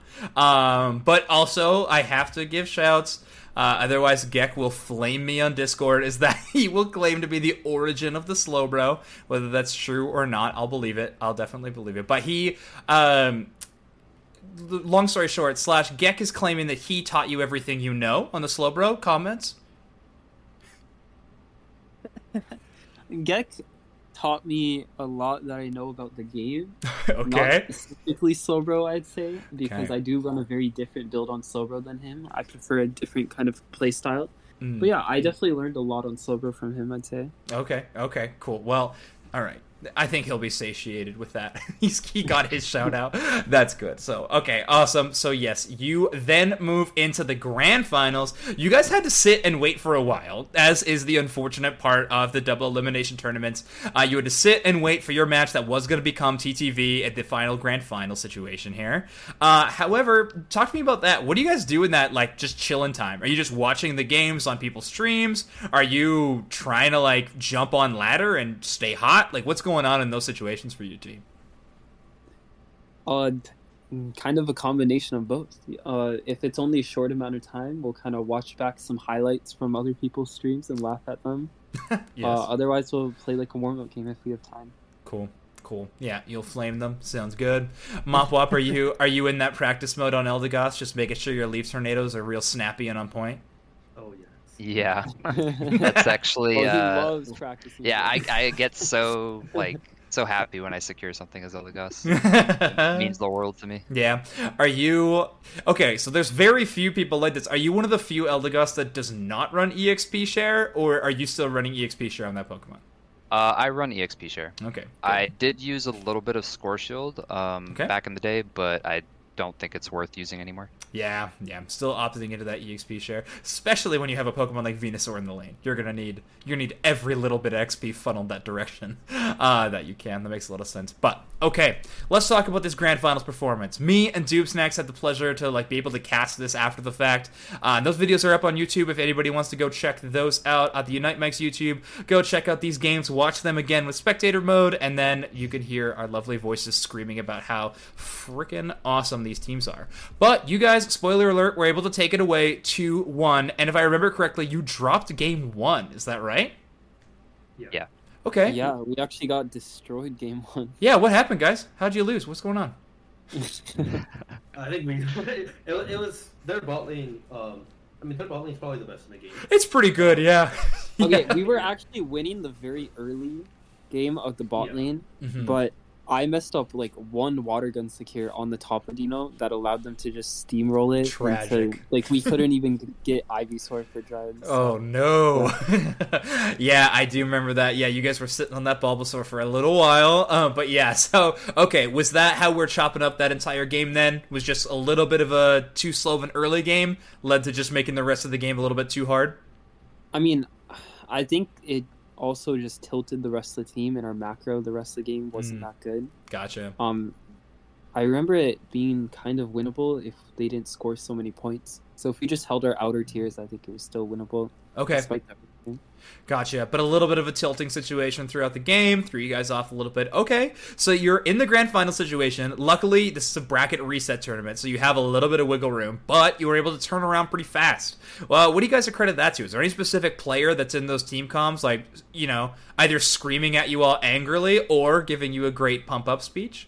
But also, I have to give shouts, otherwise Gek will flame me on Discord, is that he will claim to be the origin of the Slowbro. Whether that's true or not, I'll believe it. I'll definitely believe it. But he... long story short, Slash, Gek is claiming that he taught you everything you know on the Slowbro. Comments? Gek taught me a lot that I know about the game. Okay. Not specifically Slowbro, I'd say, because Okay. I do run a very different build on Slowbro than him. I prefer a different kind of play style. Mm. But yeah, I definitely learned a lot on Slowbro from him, I'd say. Okay, cool. Well, all right. I think he'll be satiated with that. He got his shout out. That's good. So, okay, awesome. So, yes, you then move into the grand finals. You guys had to sit and wait for a while, as is the unfortunate part of the double elimination tournaments. You had to sit and wait for your match that was going to become TTV at the final grand final situation here. However, talk to me about that. What do you guys do in that, like, just chilling time? Are you just watching the games on people's streams? Are you trying to, like, jump on ladder and stay hot? Like, what's going on in those situations for you, team? Kind of a combination of both. If it's only a short amount of time, we'll kind of watch back some highlights from other people's streams and laugh at them. Yes. Otherwise, we'll play like a warm-up game if we have time. Cool. Yeah, you'll flame them. Sounds good. Mopwop, are you in that practice mode on Eldegoss, just making sure your leaf tornadoes are real snappy and on point? Oh yeah. Yeah, that's actually. Well, he loves practicing. Yeah, I get so so happy when I secure something as Eldegoss. It means the world to me. Yeah. Are you... Okay, so there's very few people like this. Are you one of the few Eldegoss that does not run EXP share, or are you still running EXP share on that Pokemon? I run EXP share. Okay. Good. I did use a little bit of Score Shield back in the day, but I don't think it's worth using anymore. Yeah, I'm still opting into that EXP share, especially when you have a Pokemon like Venusaur in the lane. You're gonna need every little bit of XP funneled that direction that you can. That makes a lot of sense. But okay, let's talk about this Grand Finals performance. Me and Dubesnacks had the pleasure to like be able to cast this after the fact. Those videos are up on YouTube if anybody wants to go check those out at the Unite Mike's YouTube. Go check out these games, watch them again with spectator mode, and then you can hear our lovely voices screaming about how freaking awesome these teams are. But you guys, spoiler alert, were able to take it away 2-1, and if I remember correctly, you dropped game 1. Is that right? Yeah. Okay. Yeah, we actually got destroyed game 1. Yeah, what happened, guys? How'd you lose? What's going on? I think it was their bot lane. Their bot lane is probably the best in the game. It's pretty good, yeah. Okay, Yeah. we were actually winning the very early game of the bot Yeah. lane, Mhm. but I messed up like one water gun secure on the top of Dino that allowed them to just steamroll it. Tragic. Like we couldn't even get Ivysaur for dreads. Oh no! Yeah, I do remember that. Yeah, you guys were sitting on that Bulbasaur for a little while. But yeah, so okay, was that how we're chopping up that entire game? Then was just a little bit of a too slow of an early game led to just making the rest of the game a little bit too hard. I mean, I think it also just tilted the rest of the team, and our macro the rest of the game wasn't that good. Gotcha. I remember it being kind of winnable if they didn't score so many points. So if we just held our outer tiers, I think it was still winnable. Okay. Despite everything. Gotcha. But a little bit of a tilting situation throughout the game. Threw you guys off a little bit. Okay. So you're in the grand final situation. Luckily, this is a bracket reset tournament, so you have a little bit of wiggle room, but you were able to turn around pretty fast. Well, what do you guys accredit that to? Is there any specific player that's in those team comms, like, you know, either screaming at you all angrily or giving you a great pump-up speech?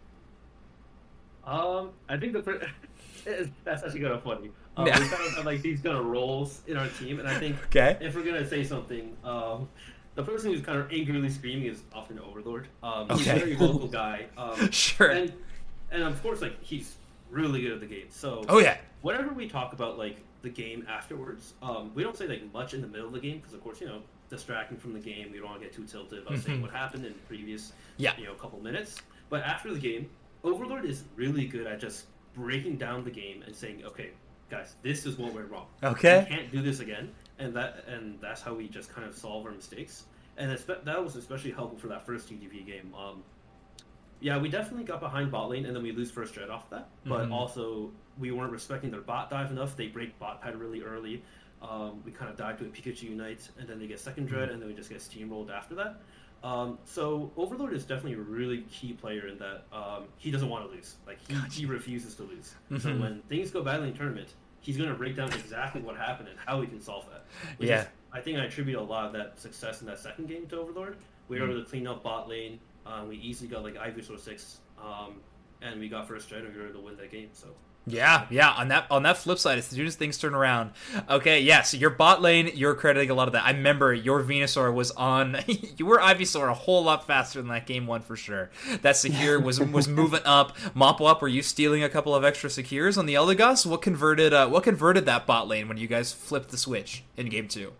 I think that's actually kind of funny. Yeah. We kind of have like these kind of roles in our team, and I think Okay. if we're gonna say something, the person who's kind of angrily screaming is often Overlord. He's Okay. a very vocal guy. Sure. And of course, like he's really good at the game. So Oh, yeah. whenever we talk about like the game afterwards, we don't say like much in the middle of the game because of course distracting from the game. We don't want to get too tilted about saying what happened in the previous Yeah. couple minutes. But after the game, Overlord is really good at just breaking down the game and saying, okay, guys, this is what went wrong. Okay. We can't do this again, and that's how we just kind of solve our mistakes. And that was especially helpful for that first TDP game. Yeah, we definitely got behind bot lane, and then we lose first dread off that. But also, we weren't respecting their bot dive enough. They break bot pad really early. We kind of dive to a Pikachu Unite, and then they get second dread, and then we just get steamrolled after that. So Overlord is definitely a really key player in that he doesn't want to lose. Like he refuses to lose. So when things go badly in tournament, he's going to break down exactly what happened and how we can solve that. I think I attribute a lot of that success in that second game to Overlord. We were able to clean up bot lane. We easily got like Ivysaur 6, and we got first dread, and we were able to win that game. So. Yeah. On that flip side, as soon as things turn around, okay, yes, your bot lane, you're crediting a lot of that. I remember your Venusaur was on. You were Ivysaur a whole lot faster than that game 1 for sure. That secure was moving up. Mopwop, were you stealing a couple of extra secures on the Eldegoss? What converted that bot lane when you guys flipped the switch in game 2?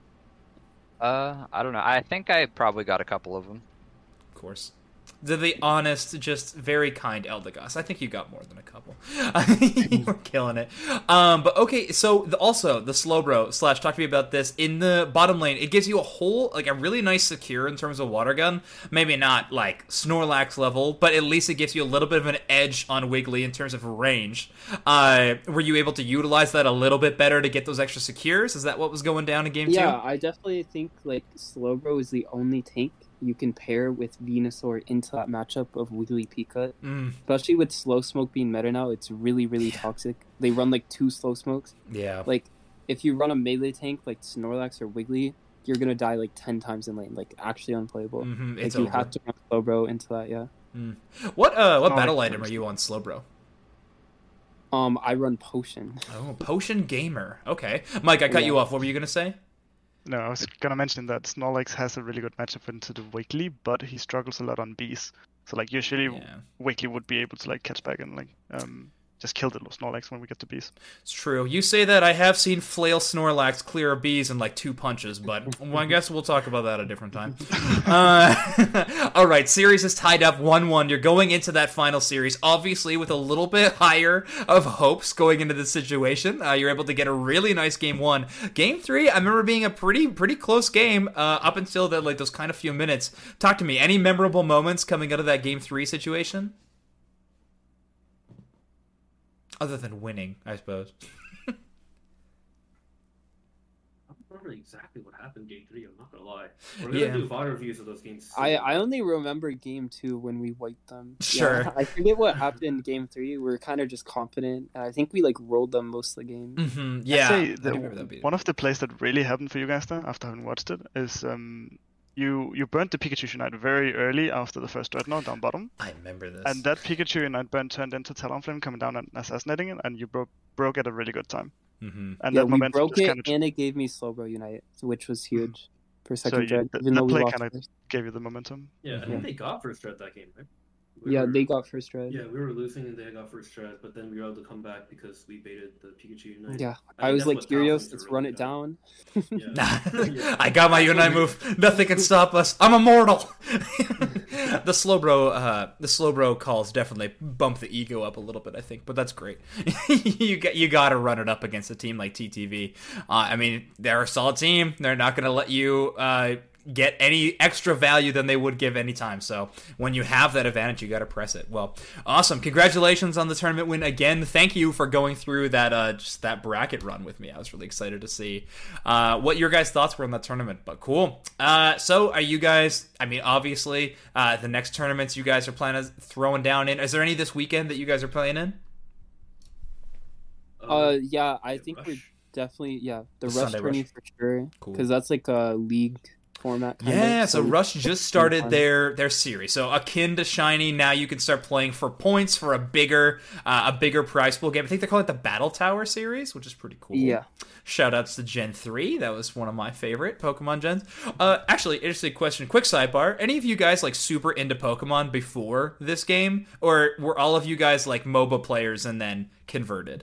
I don't know. I think I probably got a couple of them. Of course. The honest, just very kind Eldegoss. I think you got more than a couple. You were killing it. But okay, so also the Slowbro / talk to me about this. In the bottom lane, it gives you a really nice secure in terms of water gun. Maybe not like Snorlax level, but at least it gives you a little bit of an edge on Wiggly in terms of range. Were you able to utilize that a little bit better to get those extra secures? Is that what was going down in game 2? Yeah, I definitely think like Slowbro is the only tank you can pair with Venusaur into that matchup of Wiggly Pika. Especially with Slow Smoke being meta now, it's really, really toxic. They run like 2 Slow Smokes. Yeah. Like, if you run a melee tank like Snorlax or Wiggly, you're gonna die like 10 times in lane. Like, actually unplayable. It's you over. have to run Slowbro into that, yeah. What battle item are you on Slowbro? I run Potion. Oh, Potion Gamer. Okay. Mike, I cut you off. What were you going to say? No, I was gonna mention that Snorlax has a really good matchup into the Wiggly, but he struggles a lot on bees. So like usually Wiggly would be able to like catch back and like just kill the Snorlax when we get to bees. It's true. You say that. I have seen Flail Snorlax clear a bees in like 2 punches, but I guess we'll talk about that a different time. All right, series is tied up 1-1. You're going into that final series, obviously with a little bit higher of hopes going into this situation. You're able to get a really nice game 1. Game 3, I remember being a pretty close game up until those kind of few minutes. Talk to me. Any memorable moments coming out of that game 3 situation? Other than winning, I suppose. I don't remember exactly what happened game 3, I'm not gonna lie. We're gonna do VOD reviews of those games soon. I only remember game 2 when we wiped them. Sure. Yeah, I forget what happened in game 3. We were kind of just confident. I think we rolled them most of the game. Mm-hmm. Yeah. I'd say one of the plays that really happened for you guys there, after having watched it, is you burnt the Pikachu Unite very early after the first Dreadnought down bottom. I remember this. And that Pikachu Unite burn turned into Talonflame coming down and assassinating it, and you broke at a really good time. Mm-hmm. And yeah, that we momentum broke just it, and it gave me Slowbro Unite, which was huge for second So dread, that even though we play lost kind of first. gave you the momentum. Yeah, I think they got first dread that game, right? Yeah, they got first dread. Yeah, we were losing and they got first dread, but then we were able to come back because we baited the Pikachu Unite. Yeah, I I was think like, that's what Gyrios, Talonflames let's are run really it down. Yeah. I got my Unite move. Nothing can stop us. I'm immortal. The Slowbro calls definitely bump the ego up a little bit, I think, but that's great. you got to run it up against a team like TTV. I mean, they're a solid team. They're not going to let you get any extra value than they would give any time. So when you have that advantage, you got to press it. Well, awesome. Congratulations on the tournament win again. Thank you for going through that just that bracket run with me. I was really excited to see what your guys' thoughts were on that tournament, but cool. So are you guys, I mean, obviously the next tournaments you guys are planning on throwing down in, is there any this weekend that you guys are playing in? Yeah, I think we're definitely, the Rush Sunday tourney Rush. for sure. Cool. Because that's like a league format kind Yeah, of. so Rush just started their series. So akin to Shiny, now you can start playing for points for a bigger prize pool game. I think they call it the Battle Tower series, which is pretty cool. Yeah. Shout outs to Gen 3. That was one of my favorite Pokemon gens. Actually, interesting question. Quick sidebar. Any of you guys super into Pokemon before this game? Or were all of you guys MOBA players and then converted?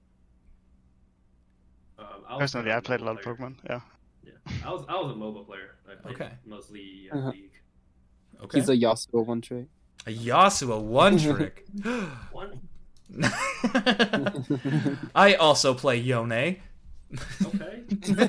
Personally, I played a lot of Pokemon. Yeah. I was a MOBA player. I played mostly League. Okay. He's a Yasuo one trick. A Yasuo one trick. One. I also play Yone. Okay.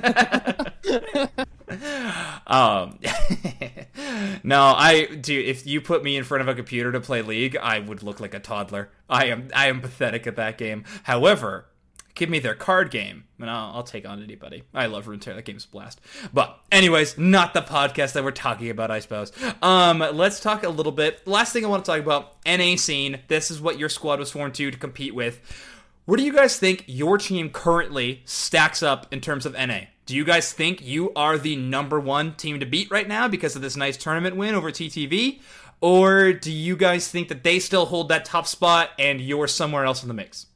No, I do. If you put me in front of a computer to play League, I would look like a toddler. I am pathetic at that game. However, give me their card game, and I'll take on anybody. I love Runeterra. That game's a blast. But anyways, not the podcast that we're talking about, I suppose. Let's talk a little bit. Last thing I want to talk about, NA scene. This is what your squad was formed to compete with. Where do you guys think your team currently stacks up in terms of NA? Do you guys think you are the number 1 team to beat right now because of this nice tournament win over TTV? Or do you guys think that they still hold that top spot and you're somewhere else in the mix?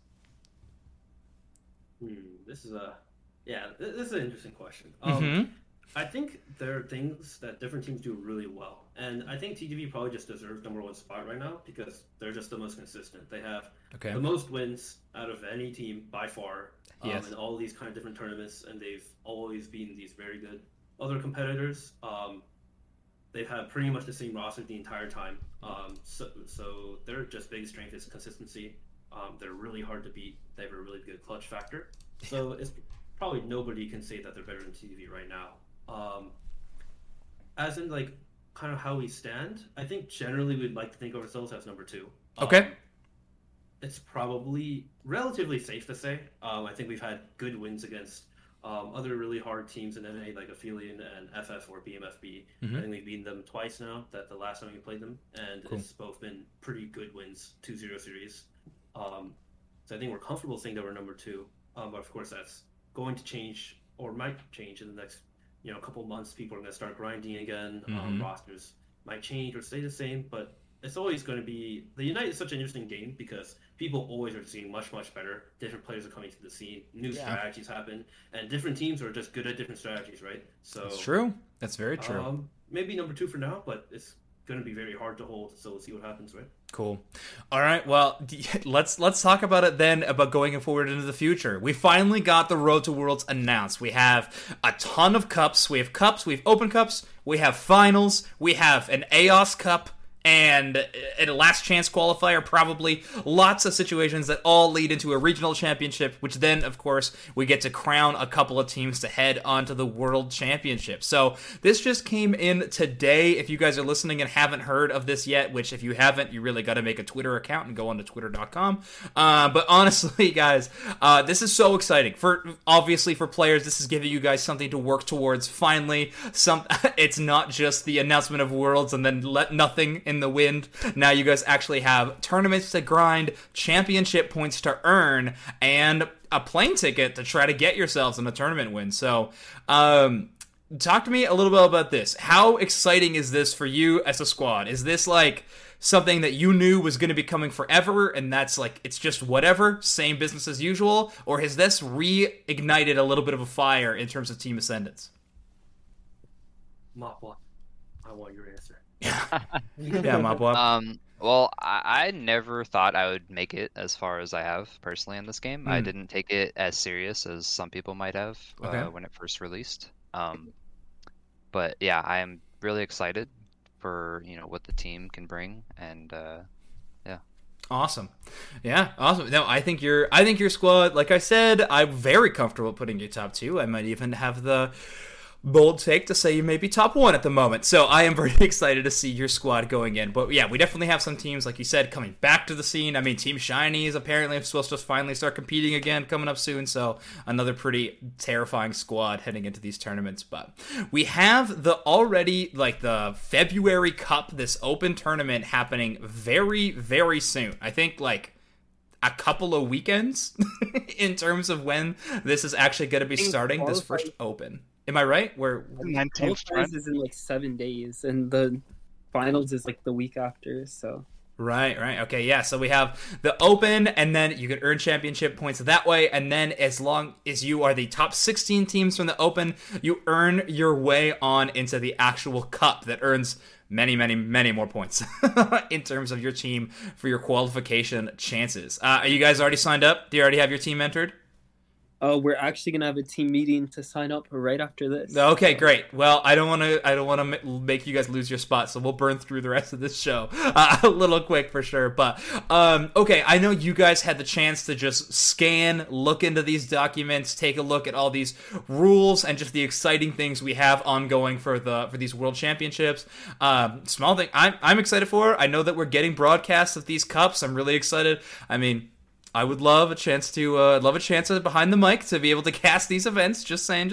This is an interesting question. I think there are things that different teams do really well, and I think TTV probably just deserves number 1 spot right now because they're just the most consistent. They have the most wins out of any team by far in all these kind of different tournaments, and they've always been these very good other competitors. They've had pretty much the same roster the entire time, so their just biggest strength is consistency. They're really hard to beat. They have a really good clutch factor. So it's probably nobody can say that they're better than TTV right now. As in kind of how we stand, I think generally we'd like to think of ourselves as number 2. Okay. It's probably relatively safe to say. I think we've had good wins against other really hard teams in NA like Aphelion and FF or BMFB. I think we've beaten them twice now, that the last time we played them, and it's both been pretty good wins, 2-0 series. So I think we're comfortable saying that we're number 2. But of course that's going to change or might change in the next couple months. People are going to start grinding again. Rosters might change or stay the same, but it's always going to be, the Unite is such an interesting game because people always are seeing much better. Different players are coming to the scene, new strategies happen, and different teams are just good at different strategies, right? So it's true. That's very true. Maybe number 2 for now, but it's going to be very hard to hold. So we'll see what happens, right? Cool. All right. Well, let's talk about it then, about going forward into the future. We finally got the Road to Worlds announced. We have a ton of cups. We have Open Cups. We have finals. We have an EOS Cup. And a last chance qualifier, probably. Lots of situations that all lead into a regional championship, which then, of course, we get to crown a couple of teams to head onto the World Championship. So this just came in today. If you guys are listening and haven't heard of this yet, which if you haven't, you really got to make a Twitter account and go on to twitter.com. But honestly, guys, this is so exciting. Obviously, for players, this is giving you guys something to work towards. Finally, it's not just the announcement of Worlds and then let nothing in the wind. Now you guys actually have tournaments to grind, championship points to earn, and a plane ticket to try to get yourselves in a tournament win. So, talk to me a little bit about this. How exciting is this for you as a squad? Is this like something that you knew was going to be coming forever, and that's like, it's just whatever, same business as usual? Or has this reignited a little bit of a fire in terms of team ascendance? Mapwa, I want your answer. Yeah, Mapwa. Well, I never thought I would make it as far as I have personally in this game. I didn't take it as serious as some people might have when it first released. But yeah, I am really excited for what the team can bring, and yeah. Awesome. Yeah, awesome. No, I think your squad, like I said, I'm very comfortable putting you top 2. I might even have the bold take to say you may be top 1 at the moment. So I am very excited to see your squad going in. But yeah, we definitely have some teams, like you said, coming back to the scene. I mean, Team Shiny is apparently supposed to finally start competing again coming up soon. So another pretty terrifying squad heading into these tournaments. But we have the February Cup, this open tournament happening very, very soon. I think like a couple of weekends in terms of when this is actually going to be starting, this first open. Am I right? Where 19th, right? is in like 7 days, and the finals is like the week after. So right. Okay, yeah. So we have the Open, and then you can earn championship points that way. And then as long as you are the top 16 teams from the Open, you earn your way on into the actual Cup that earns many, many, many more points in terms of your team for your qualification chances. Are you guys already signed up? Do you already have your team entered? We're actually gonna have a team meeting to sign up right after this. Okay, great. Well, I don't want to make you guys lose your spot, so we'll burn through the rest of this show a little quick for sure. But okay, I know you guys had the chance to just scan, look into these documents, take a look at all these rules and just the exciting things we have ongoing for these World Championships. Small thing I'm excited for. I know that we're getting broadcasts of these cups. I'm really excited. I mean, I would love a chance behind the mic to be able to cast these events. Just saying.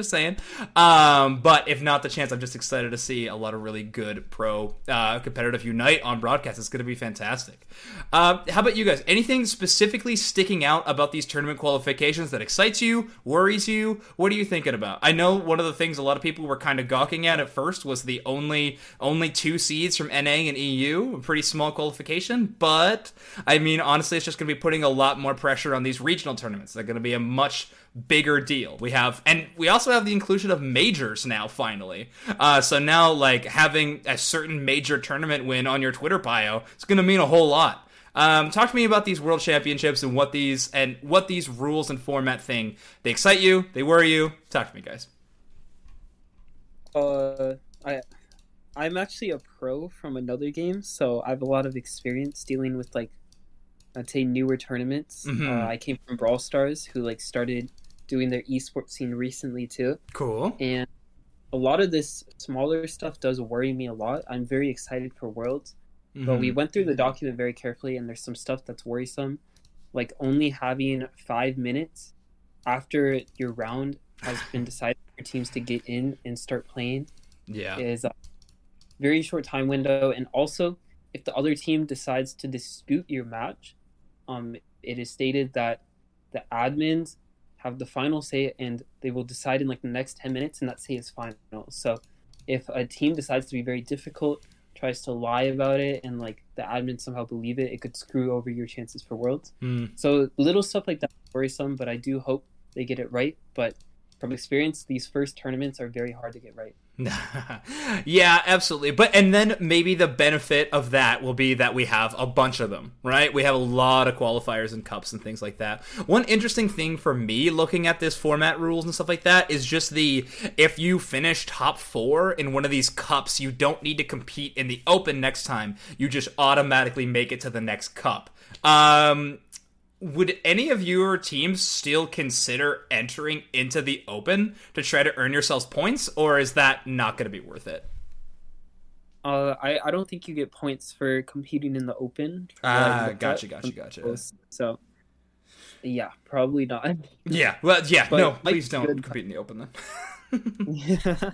But if not the chance, I'm just excited to see a lot of really good pro competitive Unite on broadcast. It's going to be fantastic. How about you guys? Anything specifically sticking out about these tournament qualifications that excites you, worries you? What are you thinking about? I know one of the things a lot of people were kind of gawking at first was the only 2 seeds from NA and EU, a pretty small qualification. But I mean, honestly, it's just going to be putting a lot more pressure on these regional tournaments. They're going to be a much bigger deal. We also have the inclusion of majors now, finally. So now, like, having a certain major tournament win on your Twitter bio, it's going to mean a whole lot. Talk to me about these World Championships and what these rules and format thing, they excite you, they worry you. Talk to me, guys. I'm actually a pro from another game, so I have a lot of experience dealing with, like, I'd say newer tournaments. Mm-hmm. I came from Brawl Stars, who like started doing their esports scene recently too. Cool. And a lot of this smaller stuff does worry me a lot. I'm very excited for Worlds, but we went through the document very carefully, and there's some stuff that's worrisome, like only having 5 minutes after your round has been decided for teams to get in and start playing. Yeah, is a very short time window, and also if the other team decides to dispute your match, it is stated that the admins have the final say, and they will decide in like the next 10 minutes, and that say is final. So if a team decides to be very difficult, tries to lie about it, and like the admins somehow believe it, it could screw over your chances for Worlds. So little stuff like that is worrisome, but I do hope they get it right. But from experience, these first tournaments are very hard to get right. Yeah, absolutely. And then maybe the benefit of that will be that we have a bunch of them, right? We have a lot of qualifiers and cups and things like that. One interesting thing for me looking at this format rules and stuff like that is just if you finish top 4 in one of these cups, you don't need to compete in the Open next time. You just automatically make it to the next cup. Would any of your teams still consider entering into the Open to try to earn yourselves points, or is that not going to be worth it? I don't think you get points for competing in the Open. Gotcha. So, yeah, probably not. Yeah, well, yeah, but no, please don't compete in the Open then.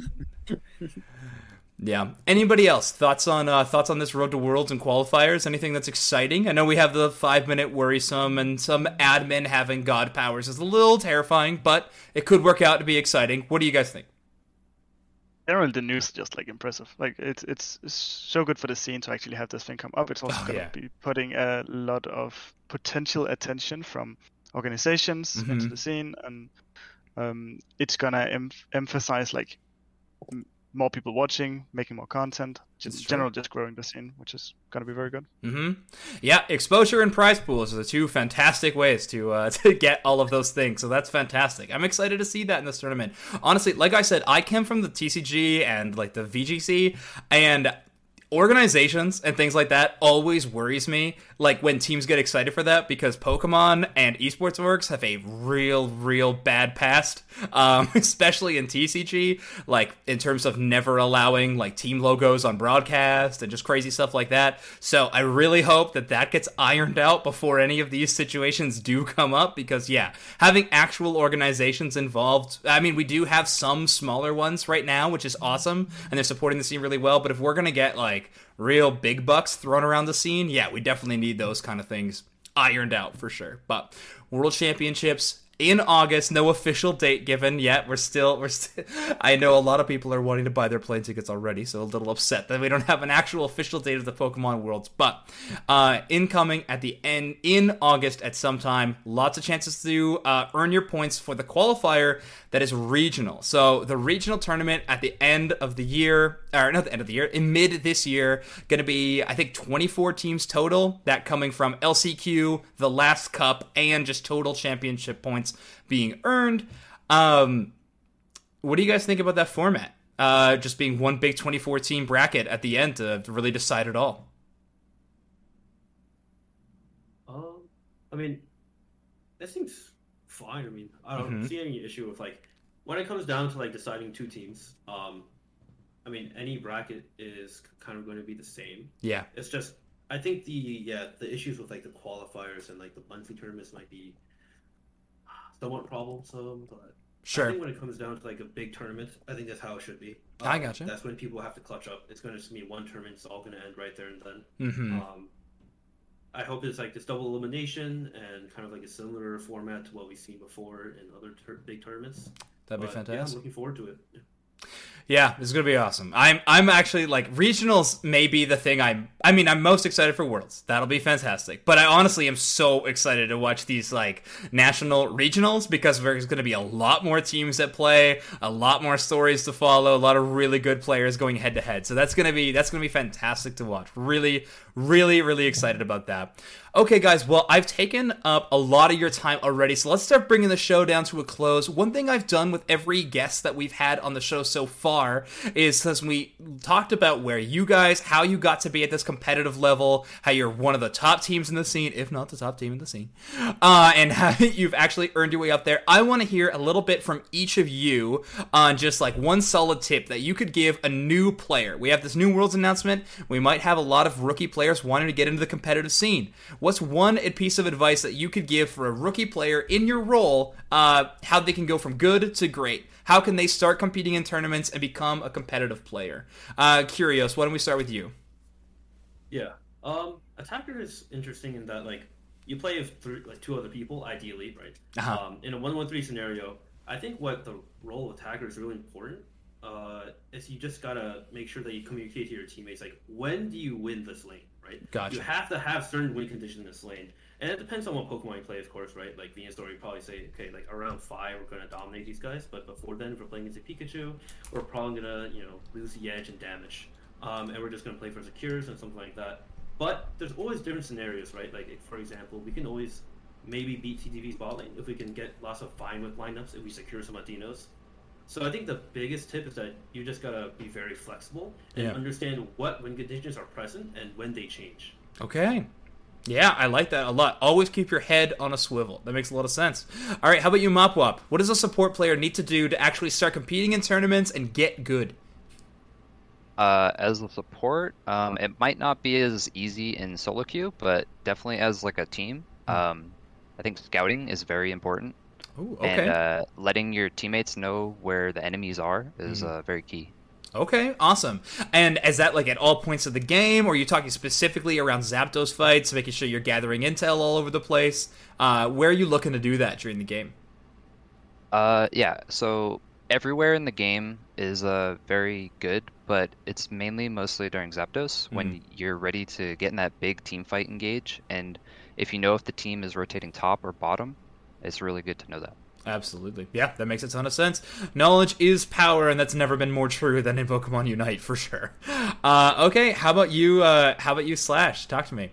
Yeah. Anybody else thoughts on this Road to Worlds and qualifiers? Anything that's exciting? I know we have the 5-minute worrisome, and some admin having god powers is a little terrifying, but it could work out to be exciting. What do you guys think? Generally, the news is just like impressive. Like it's so good for the scene to actually have this thing come up. It's also going to be putting a lot of potential attention from organizations into the scene, and it's gonna emphasize like more people watching, making more content, just growing the scene, which is going to be very good. Yeah, exposure and prize pools are the two fantastic ways to get all of those things, so that's fantastic. I'm excited to see that in this tournament. Honestly, like I said, I came from the TCG and like the VGC, and organizations and things like that always worries me, like when teams get excited for that, because Pokemon and Esports Works have a real bad past, especially in TCG, like in terms of never allowing like team logos on broadcast and just crazy stuff like that. So I really hope that gets ironed out before any of these situations do come up, because having actual organizations involved, I mean, we do have some smaller ones right now, which is awesome, and they're supporting the scene really well, but if we're gonna get like real big bucks thrown around the scene, we definitely need those kind of things ironed out for sure. But World Championships in August, no official date given yet. We're still I know a lot of people are wanting to buy their plane tickets already, so a little upset that we don't have an actual official date of the Pokemon Worlds, but incoming at the end in August at some time. Lots of chances to earn your points for the qualifier that is regional. So the regional tournament at the end of the year, or not the end of the year, in mid this year, going to be, I think, 24 teams total, that coming from LCQ, the last cup, and just total championship points being earned. What do you guys think about that format? Just being one big 24 team bracket at the end to really decide it all. I mean, that seems fine. I mean, I don't see any issue with like when it comes down to like deciding two teams. I mean, any bracket is kind of going to be the same. Yeah. It's just I think the issues with like the qualifiers and like the monthly tournaments might be somewhat troublesome, but I think when it comes down to like a big tournament, I think that's how it should be. I gotcha. That's when people have to clutch up. It's going to just be one tournament. It's all going to end right there and then. I hope it's like this double elimination and kind of like a similar format to what we've seen before in other big tournaments. That'd be fantastic. Yeah, I'm looking forward to it. Yeah, it's gonna be awesome. I'm actually like, regionals may be the thing I'm most excited for. Worlds, that'll be fantastic. But I honestly am so excited to watch these like national regionals, because there's gonna be a lot more teams that play, a lot more stories to follow, a lot of really good players going head to head. So that's gonna be fantastic to watch. Really excited about that. Okay, guys, well, I've taken up a lot of your time already, so let's start bringing the show down to a close. One thing I've done with every guest that we've had on the show so far is, since we talked about how you got to be at this competitive level, how you're one of the top teams in the scene, if not the top team in the scene, and how you've actually earned your way up there. I want to hear a little bit from each of you on just like one solid tip that you could give a new player. We have this new Worlds announcement. We might have a lot of rookie players wanting to get into the competitive scene. What's one piece of advice that you could give for a rookie player in your role, how they can go from good to great? How can they start competing in tournaments and become a competitive player? Curious, why don't we start with you? Yeah. Attacker is interesting in that, like, you play with two other people, ideally, right? In a 1-1-3 scenario, I think what the role of attacker is really important is you just gotta make sure that you communicate to your teammates, like, when do you win this lane, right? Gotcha. You have to have certain win conditions in this lane. And it depends on what Pokemon you play, of course, right? Like Venusaur, you probably say, okay, like around 5, we're going to dominate these guys. But before then, if we're playing against a Pikachu, we're probably going to, lose the edge and damage. And we're just going to play for Secures and something like that. But there's always different scenarios, right? Like, for example, we can always maybe beat TTV's bot lane if we can get lots of fine with lineups, if we secure some Adinos. So I think the biggest tip is that you just gotta be very flexible and understand what win conditions are present and when they change. Okay. Yeah, I like that a lot. Always keep your head on a swivel. That makes a lot of sense. All right, how about you, Mopwop? What does a support player need to do to actually start competing in tournaments and get good? As a support, it might not be as easy in solo queue, but definitely as like a team. I think scouting is very important. Ooh, okay. And letting your teammates know where the enemies are is very key. Okay, awesome. And is that like at all points of the game, or are you talking specifically around Zapdos fights, making sure you're gathering intel all over the place? Where are you looking to do that during the game? Yeah, so everywhere in the game is very good, but it's mostly during Zapdos when you're ready to get in that big team fight engage, and if you know if the team is rotating top or bottom, it's really good to know that. Absolutely. Yeah, that makes a ton of sense. Knowledge is power, and that's never been more true than in Pokemon Unite, for sure. Okay, how about you, Slash? Talk to me.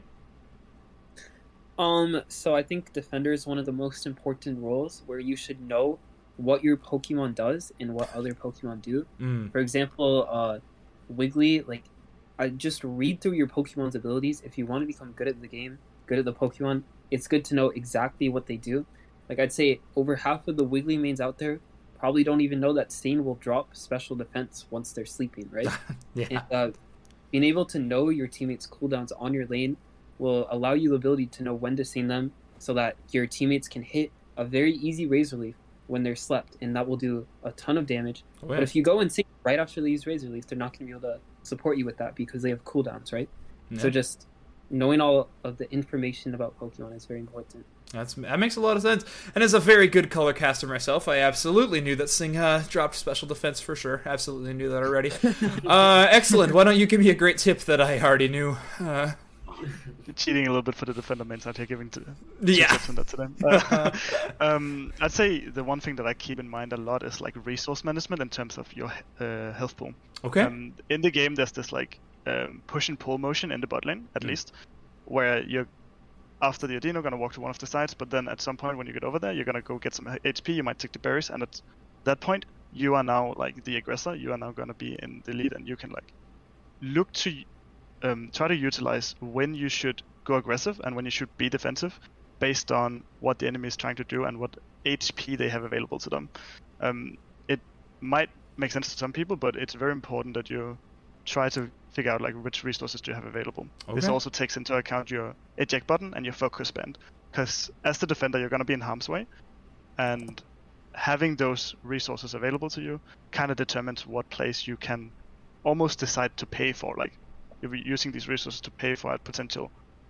So I think Defender is one of the most important roles where you should know what your Pokemon does and what other Pokemon do. For example, Wiggly, like, I just read through your Pokemon's abilities. If you want to become good at the game, good at the Pokemon, it's good to know exactly what they do. Like, I'd say over half of the Wiggly mains out there probably don't even know that Stain will drop special defense once they're sleeping, right? Yeah. And, being able to know your teammates' cooldowns on your lane will allow you the ability to know when to Stain them so that your teammates can hit a very easy Razor Leaf when they're slept, and that will do a ton of damage. Oh, yeah. But if you go and Stain right after they use Razor Leaf, they're not going to be able to support you with that because they have cooldowns, right? Yeah. So just knowing all of the information about Pokemon is very important. That makes a lot of sense. And as a very good color caster myself, I absolutely knew that Sing dropped special defense for sure. Absolutely knew that already. Excellent. Why don't you give me a great tip that I already knew? Cheating a little bit for the defender mains out here, giving Yeah. tips on that to them. I'd say the one thing that I keep in mind a lot is like resource management in terms of your health pool. Okay. In the game, there's this like push and pull motion in the bot lane, at least, where you're after the Adino gonna walk to one of the sides, but then at some point when you get over there, you're gonna go get some HP. You might take the berries, and at that point, you are now like the aggressor. You are now gonna be in the lead, and you can like look to try to utilize when you should go aggressive and when you should be defensive, based on what the enemy is trying to do and what HP they have available to them. It might make sense to some people, but it's very important that you try to figure out like which resources do you have available. Okay. This also takes into account your eject button and your focus band, because as the defender you're going to be in harm's way, and having those resources available to you kind of determines what place you can almost decide to pay for. Like you'll be using these resources to pay for a potential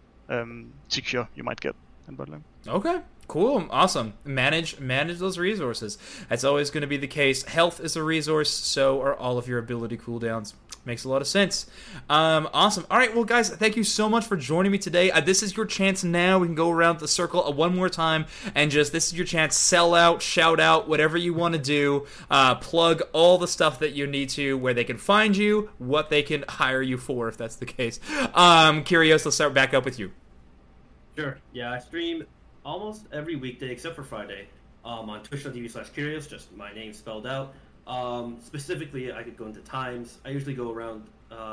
secure you might get in bot lane. Okay, cool, awesome. Manage those resources. That's always going to be the case. Health is a resource, so are all of your ability cooldowns. Makes a lot of sense. Awesome. All right, well, guys, thank you so much for joining me today. This is your chance now. We can go around the circle one more time, and this is your chance. Sell out, shout out, whatever you want to do. Plug all the stuff that you need to, where they can find you, what they can hire you for, if that's the case. Curios, let's start back up with you. Sure. Yeah, I stream almost every weekday except for Friday on twitch.tv/Curios, just my name spelled out. Specifically, I could go into times. I usually go around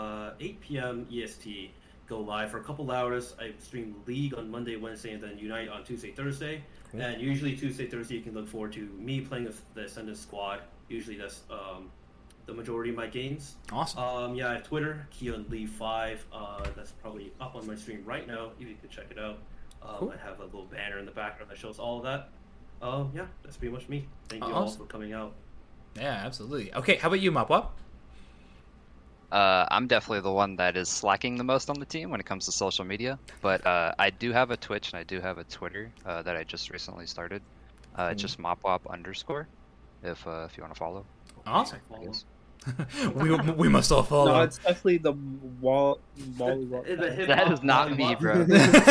8 p.m. EST, go live for a couple hours. I stream League on Monday, Wednesday, and then Unite on Tuesday, Thursday. Cool. And usually Tuesday, Thursday, you can look forward to me playing with the Ascendant squad. Usually that's the majority of my games. Awesome. Yeah, I have Twitter, KeonLee5. That's probably up on my stream right now. You can check it out. Cool. I have a little banner in the background that shows all of that. Yeah, that's pretty much me. Thank you all for coming out. Yeah, absolutely. Okay, how about you, Mopwop? I'm definitely the one that is slacking the most on the team when it comes to social media, but I do have a Twitch and I do have a Twitter that I just recently started. It's just Mopwop _ if you want to follow. Awesome. we must all follow. No, it's definitely the wall. That is not me, bro.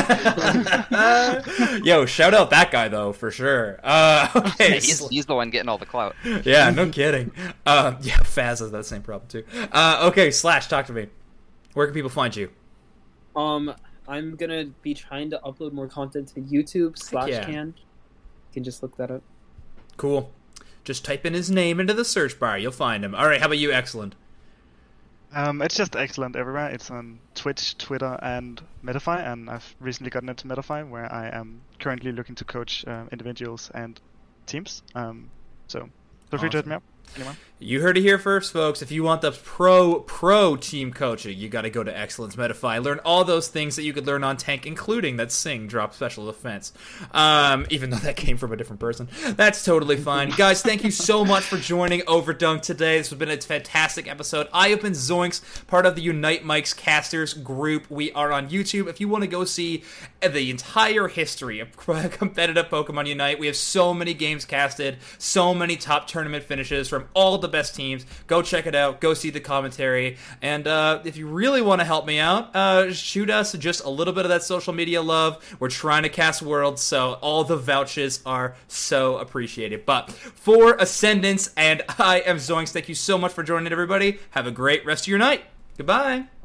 Yo, shout out that guy though for sure. Okay, he's the one getting all the clout. Yeah, no kidding. Yeah, Faz has that same problem too. Okay, Slash, talk to me. Where can people find you? I'm gonna be trying to upload more content to YouTube / can. You can just look that up. Cool. Just type in his name into the search bar. You'll find him. All right, how about you, Excellent? It's just Excellent everywhere. It's on Twitch, Twitter, and Metafy, and I've recently gotten into Metafy, where I am currently looking to coach individuals and teams. So feel free to hit me up. Anyone? You heard it here first, folks. If you want the pro team coaching, you got to go to Excellence Metafy. Learn all those things that you could learn on Tank, including that Sing drop special defense. Even though that came from a different person. That's totally fine. Guys, thank you so much for joining Overdunk today. This has been a fantastic episode. I have been Zoinks, part of the Unite Mics casters group. We are on YouTube. If you want to go see the entire history of competitive Pokemon Unite, we have so many games casted, so many top tournament finishes from all the best teams. Go check it out. Go see the commentary. And if you really want to help me out, shoot us just a little bit of that social media love. We're trying to cast Worlds, so all the vouchers are so appreciated. But for Ascendance, and I am Zoinks, thank you so much for joining, everybody. Have a great rest of your night. Goodbye.